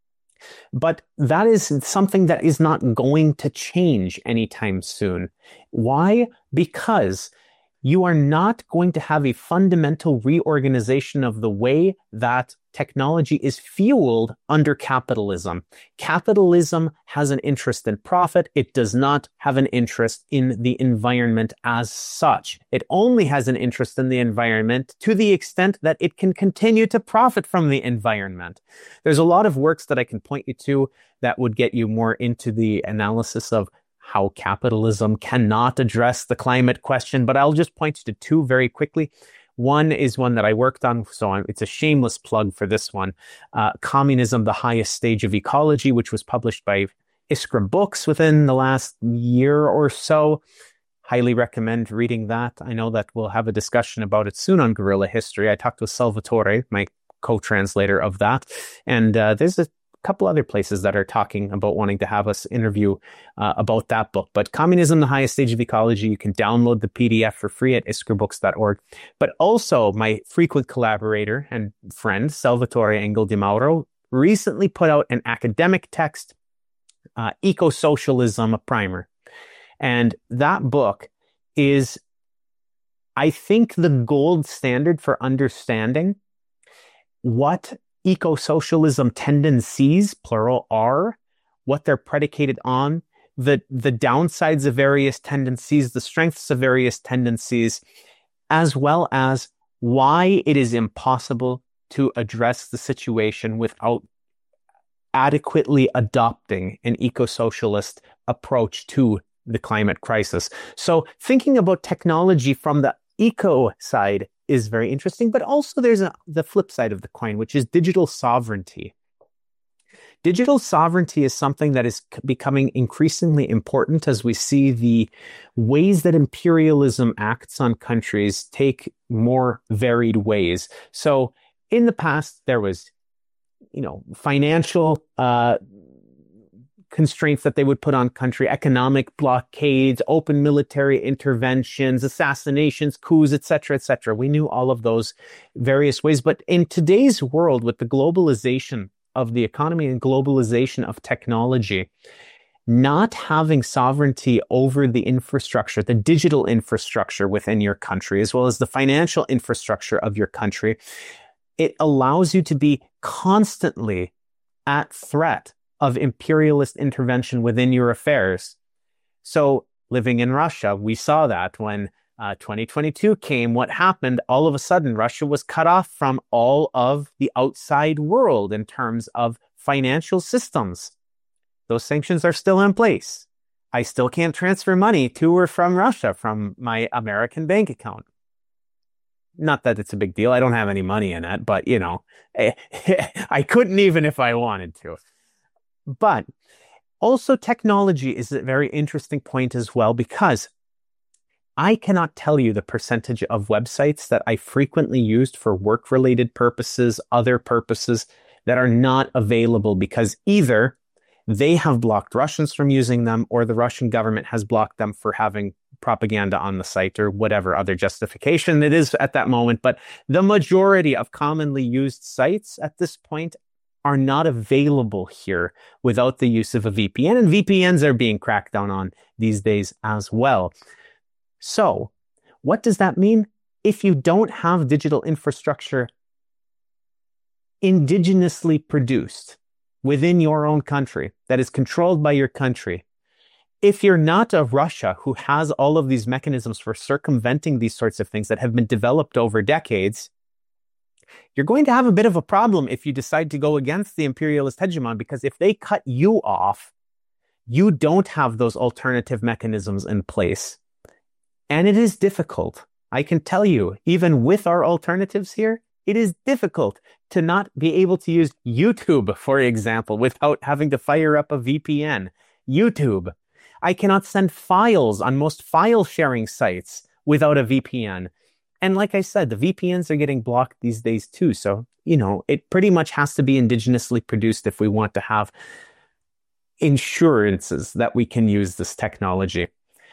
But that is something that is not going to change anytime soon. Why? Because you are not going to have a fundamental reorganization of the way that technology is fueled under capitalism. Capitalism has an interest in profit. It does not have an interest in the environment as such. It only has an interest in the environment to the extent that it can continue to profit from the environment. There's a lot of works that I can point you to that would get you more into the analysis of how capitalism cannot address the climate question, but I'll just point you to two very quickly. One is one that I worked on, so I'm, it's a shameless plug for this one. Uh, Communism, the Highest Stage of Ecology, which was published by Iskra Books within the last year or so. Highly recommend reading that. I know that we'll have a discussion about it soon on Guerrilla History. I talked with Salvatore, my co-translator of that, and uh, there's a couple other places that are talking about wanting to have us interview uh, about that book. But Communism, the Highest Stage of Ecology, you can download the P D F for free at iskra books dot org. But also my frequent collaborator and friend, Salvatore Engel Di Mauro, recently put out an academic text, uh, Eco-Socialism, a Primer. And that book is, I think, the gold standard for understanding what eco-socialism tendencies, plural, are, what they're predicated on, the, the downsides of various tendencies, the strengths of various tendencies, as well as why it is impossible to address the situation without adequately adopting an eco-socialist approach to the climate crisis. So thinking about technology from the eco side is very interesting, but also there's a, the flip side of the coin, which is digital sovereignty. Digital sovereignty is something that is becoming increasingly important as we see the ways that imperialism acts on countries take more varied ways. So in the past, there was, you know, financial uh, constraints that they would put on country, economic blockades, open military interventions, assassinations, coups, et cetera, et cetera. We knew all of those various ways. But in today's world, with the globalization of the economy and globalization of technology, not having sovereignty over the infrastructure, the digital infrastructure within your country, as well as the financial infrastructure of your country, it allows you to be constantly at threat of imperialist intervention within your affairs. So living in Russia, we saw that when Uh, twenty twenty-two came. What happened? All of a sudden, Russia was cut off from all of the outside world in terms of financial systems. Those sanctions are still in place. I still can't transfer money to or from Russia from my American bank account. Not that it's a big deal. I don't have any money in it, but, you know, I couldn't even if I wanted to. But also technology is a very interesting point as well, because I cannot tell you the percentage of websites that I frequently used for work-related purposes, other purposes that are not available because either they have blocked Russians from using them or the Russian government has blocked them for having propaganda on the site or whatever other justification it is at that moment. But the majority of commonly used sites at this point are not available here without the use of a V P N. And V P Ns are being cracked down on these days as well. So what does that mean? If you don't have digital infrastructure indigenously produced within your own country, that is controlled by your country, if you're not a Russia who has all of these mechanisms for circumventing these sorts of things that have been developed over decades, you're going to have a bit of a problem if you decide to go against the imperialist hegemon, because if they cut you off, you don't have those alternative mechanisms in place. And it is difficult. I can tell you, even with our alternatives here, it is difficult to not be able to use YouTube, for example, without having to fire up a V P N. YouTube. I cannot send files on most file sharing sites without a V P N. And like I said, the V P Ns are getting blocked these days too. So, you know, it pretty much has to be indigenously produced if we want to have insurances that we can use this technology.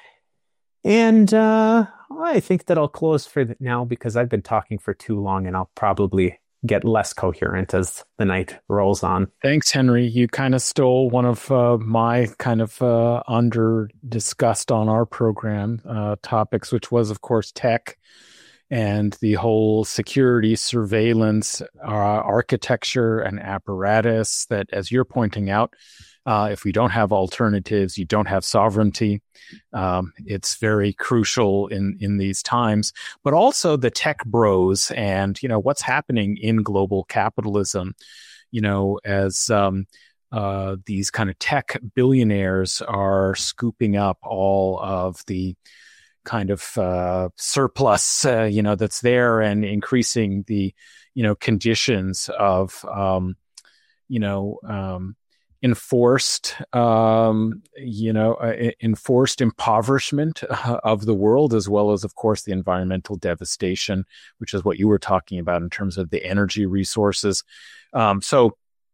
And uh, I think that I'll close for now because I've been talking for too long and I'll probably get less coherent as the night rolls on.
Thanks, Henry. You kind of stole one of uh, my kind of uh, under discussed on our program uh, topics, which was, of course, tech and the whole security surveillance uh, architecture and apparatus that, as you're pointing out, Uh, if we don't have alternatives, you don't have sovereignty. Um, it's very crucial in, in these times, but also the tech bros and, you know, what's happening in global capitalism, you know, as um, uh, these kind of tech billionaires are scooping up all of the kind of uh, surplus, uh, you know, that's there and increasing the, you know, conditions of, um, you know, um, enforced, um, you know, uh, enforced impoverishment uh, of the world, as well as, of course, the environmental devastation, which is what you were talking about in terms of the energy resources. Um, so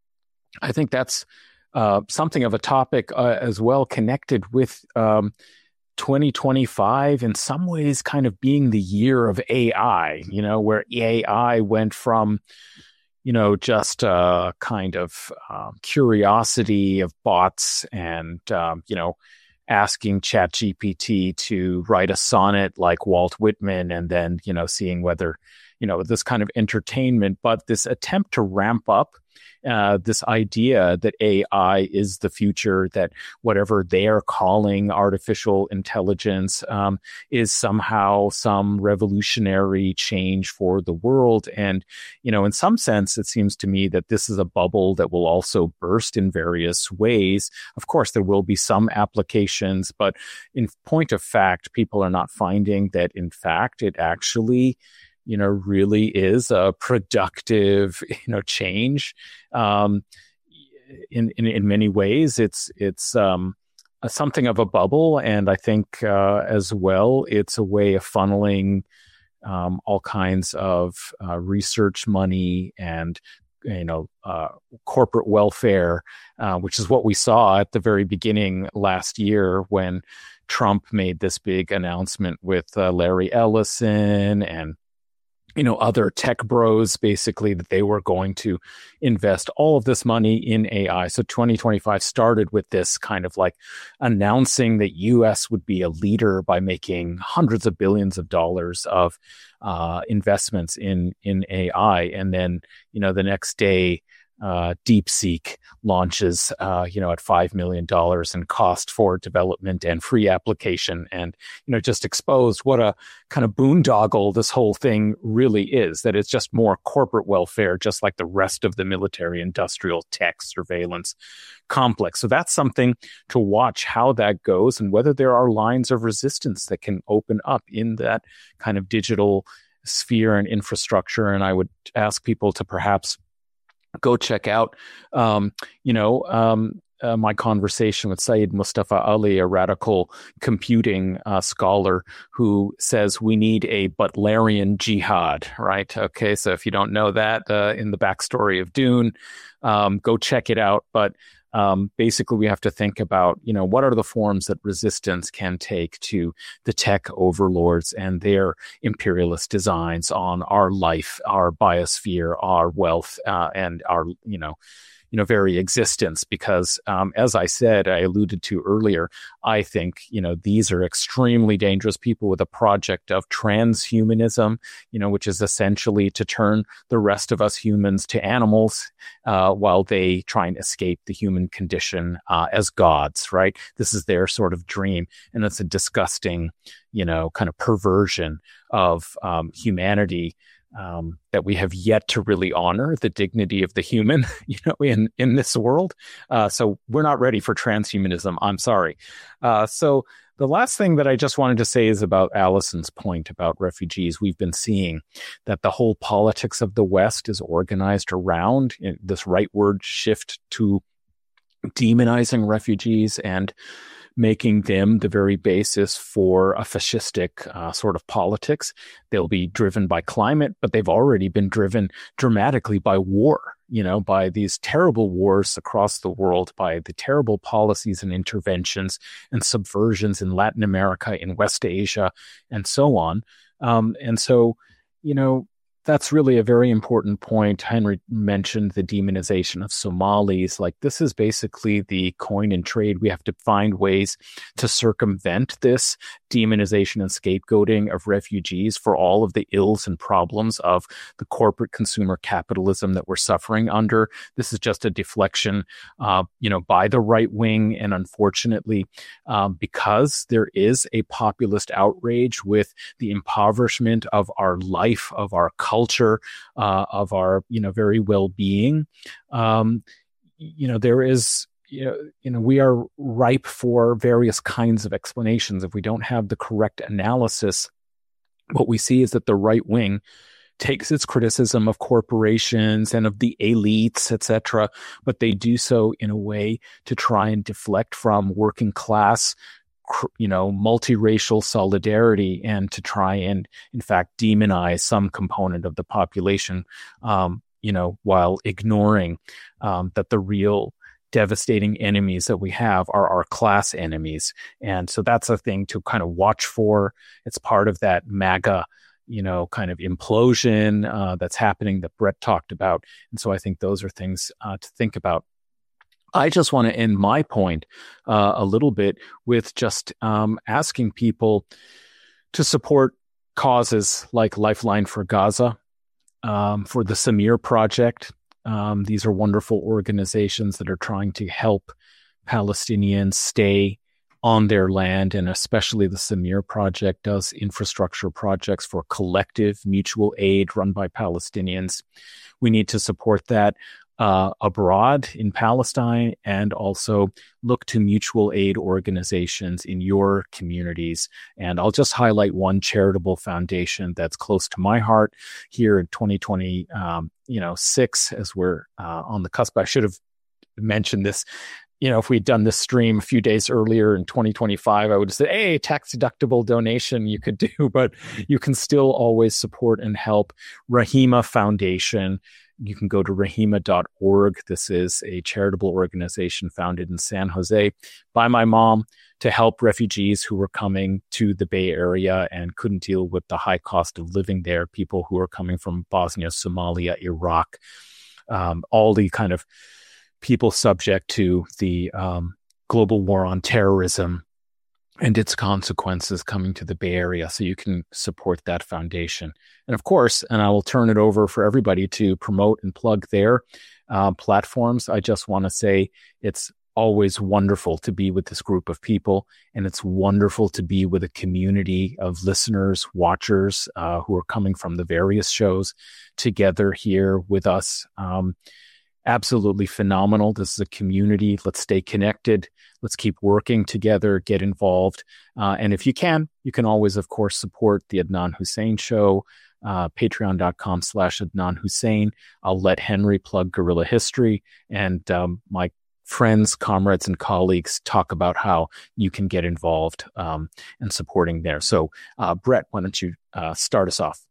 I think that's uh, something of a topic uh, as well, connected with um, twenty twenty-five in some ways kind of being the year of A I, you know, where A I went from you know, just a kind of um, curiosity of bots and, um, you know, asking ChatGPT to write a sonnet like Walt Whitman and then, you know, seeing whether, you know, this kind of entertainment, but this attempt to ramp up uh, this idea that A I is the future, that whatever they're calling artificial intelligence um, is somehow some revolutionary change for the world. And, you know, in some sense, it seems to me that this is a bubble that will also burst in various ways. Of course, there will be some applications, but in point of fact, people are not finding that, in fact, it actually you know, really is a productive, you know, change. Um, in, in, in many ways, it's, it's, um, a, something of a bubble. And I think, uh, as well, it's a way of funneling, um, all kinds of, uh, research money and, you know, uh, corporate welfare, uh, which is what we saw at the very beginning last year when Trump made this big announcement with, uh, Larry Ellison and, you know, other tech bros, basically, that they were going to invest all of this money in A I. So twenty twenty-five started with this kind of like announcing that U S would be a leader by making hundreds of billions of dollars of uh, investments in, in A I. And then, you know, the next day, uh, DeepSeek launches, uh, you know, at five million dollars in cost for development and free application, and, you know, just exposed what a kind of boondoggle this whole thing really is, that it's just more corporate welfare, just like the rest of the military industrial tech surveillance complex. So that's something to watch how that goes, and whether there are lines of resistance that can open up in that kind of digital sphere and infrastructure. And I would ask people to perhaps go check out, um, you know, um, uh, my conversation with Syed Mustafa Ali, a radical computing uh, scholar who says we need a Butlerian jihad, right? Okay, so if you don't know that uh, in the backstory of Dune, um, go check it out. But Um, basically, we have to think about, you know, what are the forms that resistance can take to the tech overlords and their imperialist designs on our life, our biosphere, our wealth, uh, and our, you know, you know, very existence. Because, um, as I said, I alluded to earlier, I think, you know, these are extremely dangerous people with a project of transhumanism, you know, which is essentially to turn the rest of us humans to animals, uh, while they try and escape the human condition, uh, as gods, right? This is their sort of dream. And it's a disgusting, you know, kind of perversion of, um, humanity, Um, that we have yet to really honor the dignity of the human, you know, in, in this world. Uh, so we're not ready for transhumanism. I'm sorry. Uh, so the last thing that I just wanted to say is about Allison's point about refugees. We've been seeing that the whole politics of the West is organized around this rightward shift to demonizing refugees and making them the very basis for a fascistic uh, sort of politics. They'll be driven by climate, but they've already been driven dramatically by war, you know, by these terrible wars across the world, by the terrible policies and interventions and subversions in Latin America, in West Asia, and so on. Um, and so, you know, that's really a very important point. Henry mentioned the demonization of Somalis. Like, this is basically the coin and trade. We have to find ways to circumvent this demonization and scapegoating of refugees for all of the ills and problems of the corporate consumer capitalism that we're suffering under. This is just a deflection, uh, you know, by the right wing. And unfortunately, um, because there is a populist outrage with the impoverishment of our life, of our culture, culture, uh, of our, you know, very well-being, um, you know, there is, you know, you know, we are ripe for various kinds of explanations. If we don't have the correct analysis, what we see is that the right wing takes its criticism of corporations and of the elites, et cetera, but they do so in a way to try and deflect from working class, you know, multiracial solidarity, and to try and, in fact, demonize some component of the population, um, you know, while ignoring um, that the real devastating enemies that we have are our class enemies. And so that's a thing to kind of watch for. It's part of that MAGA, you know, kind of implosion uh, that's happening that Brett talked about. And so I think those are things uh, to think about. I just want to end my point uh, a little bit with just um, asking people to support causes like Lifeline for Gaza, um, for the Samir Project. Um, these are wonderful organizations that are trying to help Palestinians stay on their land, and especially the Samir Project does infrastructure projects for collective mutual aid run by Palestinians. We need to support that Uh, abroad in Palestine, and also look to mutual aid organizations in your communities. And I'll just highlight one charitable foundation that's close to my heart here in twenty twenty, um, you know, six, as we're uh, on the cusp. I should have mentioned this. You know, if we'd done this stream a few days earlier in twenty twenty-five, I would have said, hey, tax deductible donation you could do, but you can still always support and help Rahima Foundation. You can go to rahima dot org. This is a charitable organization founded in San Jose by my mom to help refugees who were coming to the Bay Area and couldn't deal with the high cost of living there, people who are coming from Bosnia, Somalia, Iraq, um, all the kind of people subject to the um, global war on terrorism and its consequences coming to the Bay Area, so you can support that foundation. And of course, and I will turn it over for everybody to promote and plug their uh, platforms. I just want to say it's always wonderful to be with this group of people, and it's wonderful to be with a community of listeners, watchers uh, who are coming from the various shows together here with us. Um, absolutely phenomenal. This is a community. Let's stay connected. Let's keep working together, get involved. Uh, and if you can, you can always, of course, support the Adnan Hussein Show, uh, patreon.com slash Adnan Hussein. I'll let Henry plug Guerrilla History, and um, my friends, comrades, and colleagues talk about how you can get involved um, and supporting there. So, uh, Brett, why don't you uh, start us off?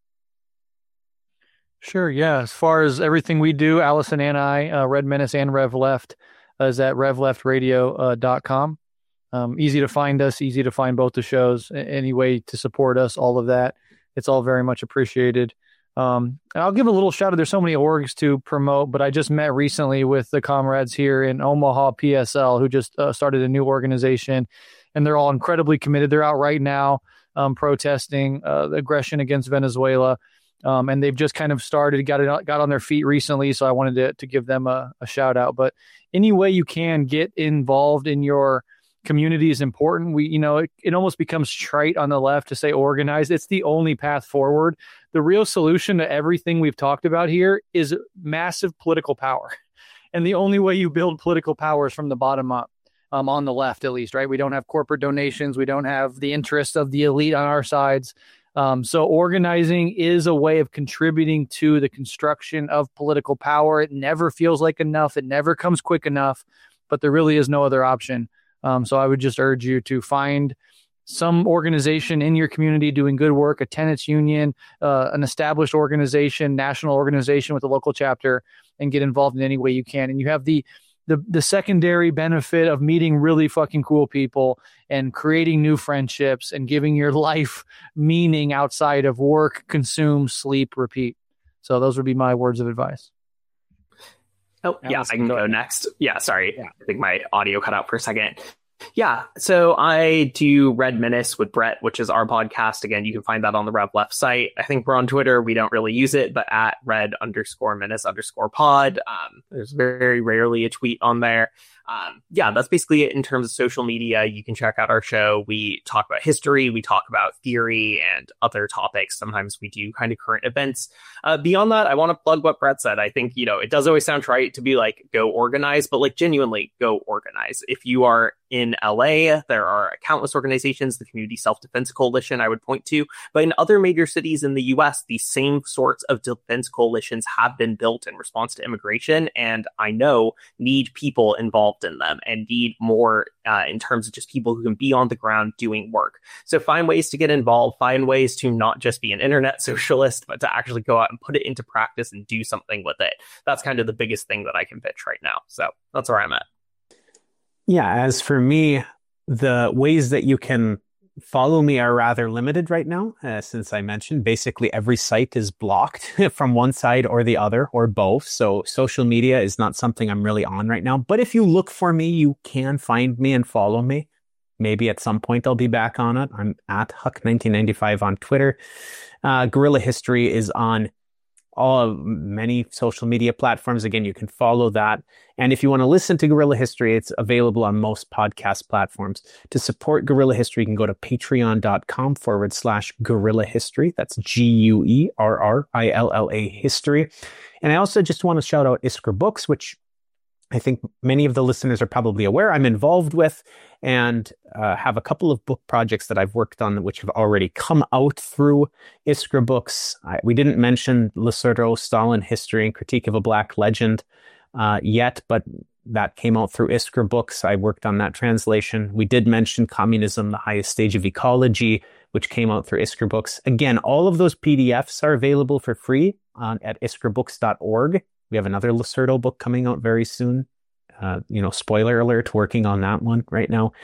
Sure. Yeah. As far as everything we do, Allison and I, uh, Red Menace and Rev Left, uh, is at rev left radio dot com. Um, easy to find us, easy to find both the shows, any way to support us, all of that. It's all very much appreciated. Um, and I'll give a little shout out. There's so many orgs to promote, but I just met recently with the comrades here in Omaha P S L who just uh, started a new organization, and they're all incredibly committed. They're out right now um, protesting uh, the aggression against Venezuela. Um, and they've just kind of started, got it, got on their feet recently. So I wanted to, to give them a, a shout out, but any way you can get involved in your community is important. We, you know, it, it almost becomes trite on the left to say organize. It's the only path forward. The real solution to everything we've talked about here is massive political power. And the only way you build political power is from the bottom up, um, on the left, at least, right? We don't have corporate donations. We don't have the interests of the elite on our sides. Um, so organizing is a way of contributing to the construction of political power. It never feels like enough. It never comes quick enough, but there really is no other option. Um, so I would just urge you to find some organization in your community doing good work, a tenants union, uh, an established organization, national organization with a local chapter, and get involved in any way you can. And you have the the the secondary benefit of meeting really fucking cool people and creating new friendships and giving your life meaning outside of work, consume, sleep, repeat. So those would be my words of advice.
Oh, yeah, I can go next. Yeah, sorry. Yeah. I think my audio cut out for a second. Yeah, so I do Red Menace with Brett, which is our podcast. Again, you can find that on the Rev Left site. I think we're on Twitter. We don't really use it, but at red underscore menace underscore pod. Um, there's very rarely a tweet on there. Um, yeah, that's basically it in terms of social media. You can check out our show. We talk about history. We talk about theory and other topics. Sometimes we do kind of current events. Uh, beyond that, I want to plug what Brett said. I think, you know, it does always sound trite to be like, go organize, but like genuinely go organize. If you are in L A, there are countless organizations, the Community Self-Defense Coalition I would point to, but in other major cities in the U S, these same sorts of defense coalitions have been built in response to immigration, and I know need people involved in them and need more uh, in terms of just people who can be on the ground doing work. So find ways to get involved, find ways to not just be an internet socialist, but to actually go out and put it into practice and do something with it. That's kind of the biggest thing that I can pitch right now. So that's where I'm at.
Yeah, as for me, the ways that you can follow me are rather limited right now. Uh, since I mentioned, basically every site is blocked from one side or the other or both. So social media is not something I'm really on right now. But if you look for me, you can find me and follow me. Maybe at some point I'll be back on it. I'm at Huck nineteen ninety-five on Twitter. Uh, Guerrilla History is on all many social media platforms. Again, you can follow that. And if you want to listen to Guerrilla History, it's available on most podcast platforms. To support Guerrilla History, you can go to patreon.com forward slash Guerrilla History. That's G U E R R I L L A History. And I also just want to shout out Iskra Books, which I think many of the listeners are probably aware I'm involved with, and uh, have a couple of book projects that I've worked on which have already come out through Iskra Books. I, we didn't mention Laserdro, Stalin History and Critique of a Black Legend uh, yet, but that came out through Iskra Books. I worked on that translation. We did mention Communism, the Highest Stage of Ecology, which came out through Iskra Books. Again, all of those P D Fs are available for free on, at iskra books dot org. We have another Lacerdo book coming out very soon. Uh, you know, spoiler alert, working on that one right now.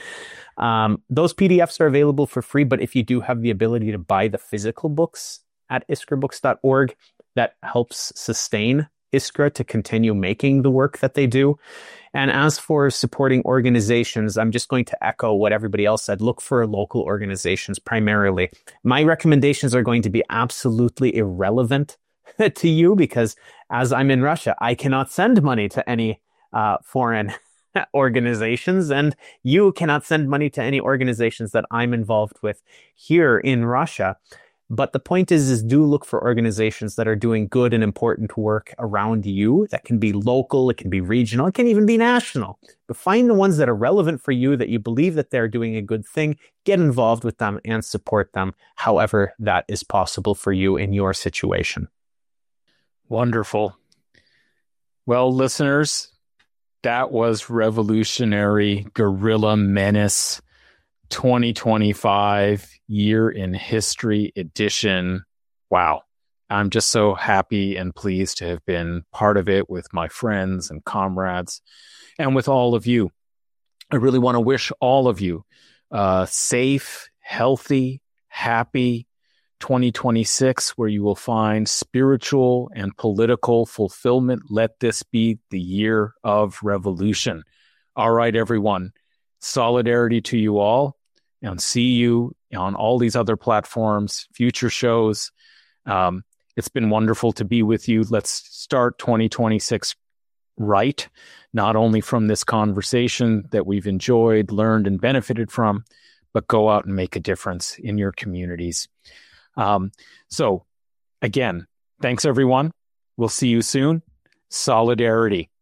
Um, those P D Fs are available for free, but if you do have the ability to buy the physical books at iskra books dot org, that helps sustain Iskra to continue making the work that they do. And as for supporting organizations, I'm just going to echo what everybody else said. Look for local organizations primarily. My recommendations are going to be absolutely irrelevant to you because as I'm in Russia, I cannot send money to any uh, foreign organizations, and you cannot send money to any organizations that I'm involved with here in Russia. But the point is, is do look for organizations that are doing good and important work around you. That can be local, it can be regional, it can even be national. But find the ones that are relevant for you, that you believe that they're doing a good thing, get involved with them and support them however that is possible for you in your situation.
Wonderful. Well, listeners, that was Revolutionary Guerrilla Menace twenty twenty-five Year in History Edition. Wow. I'm just so happy and pleased to have been part of it with my friends and comrades and with all of you. I really want to wish all of you uh, safe, healthy, happy twenty twenty-six, where you will find spiritual and political fulfillment. Let this be the year of revolution. All right, everyone. Solidarity to you all, and see you on all these other platforms, future shows. Um, it's been wonderful to be with you. Let's start twenty twenty-six right, not only from this conversation that we've enjoyed, learned, and benefited from, but go out and make a difference in your communities. Um, so, again, thanks, everyone. We'll see you soon. Solidarity.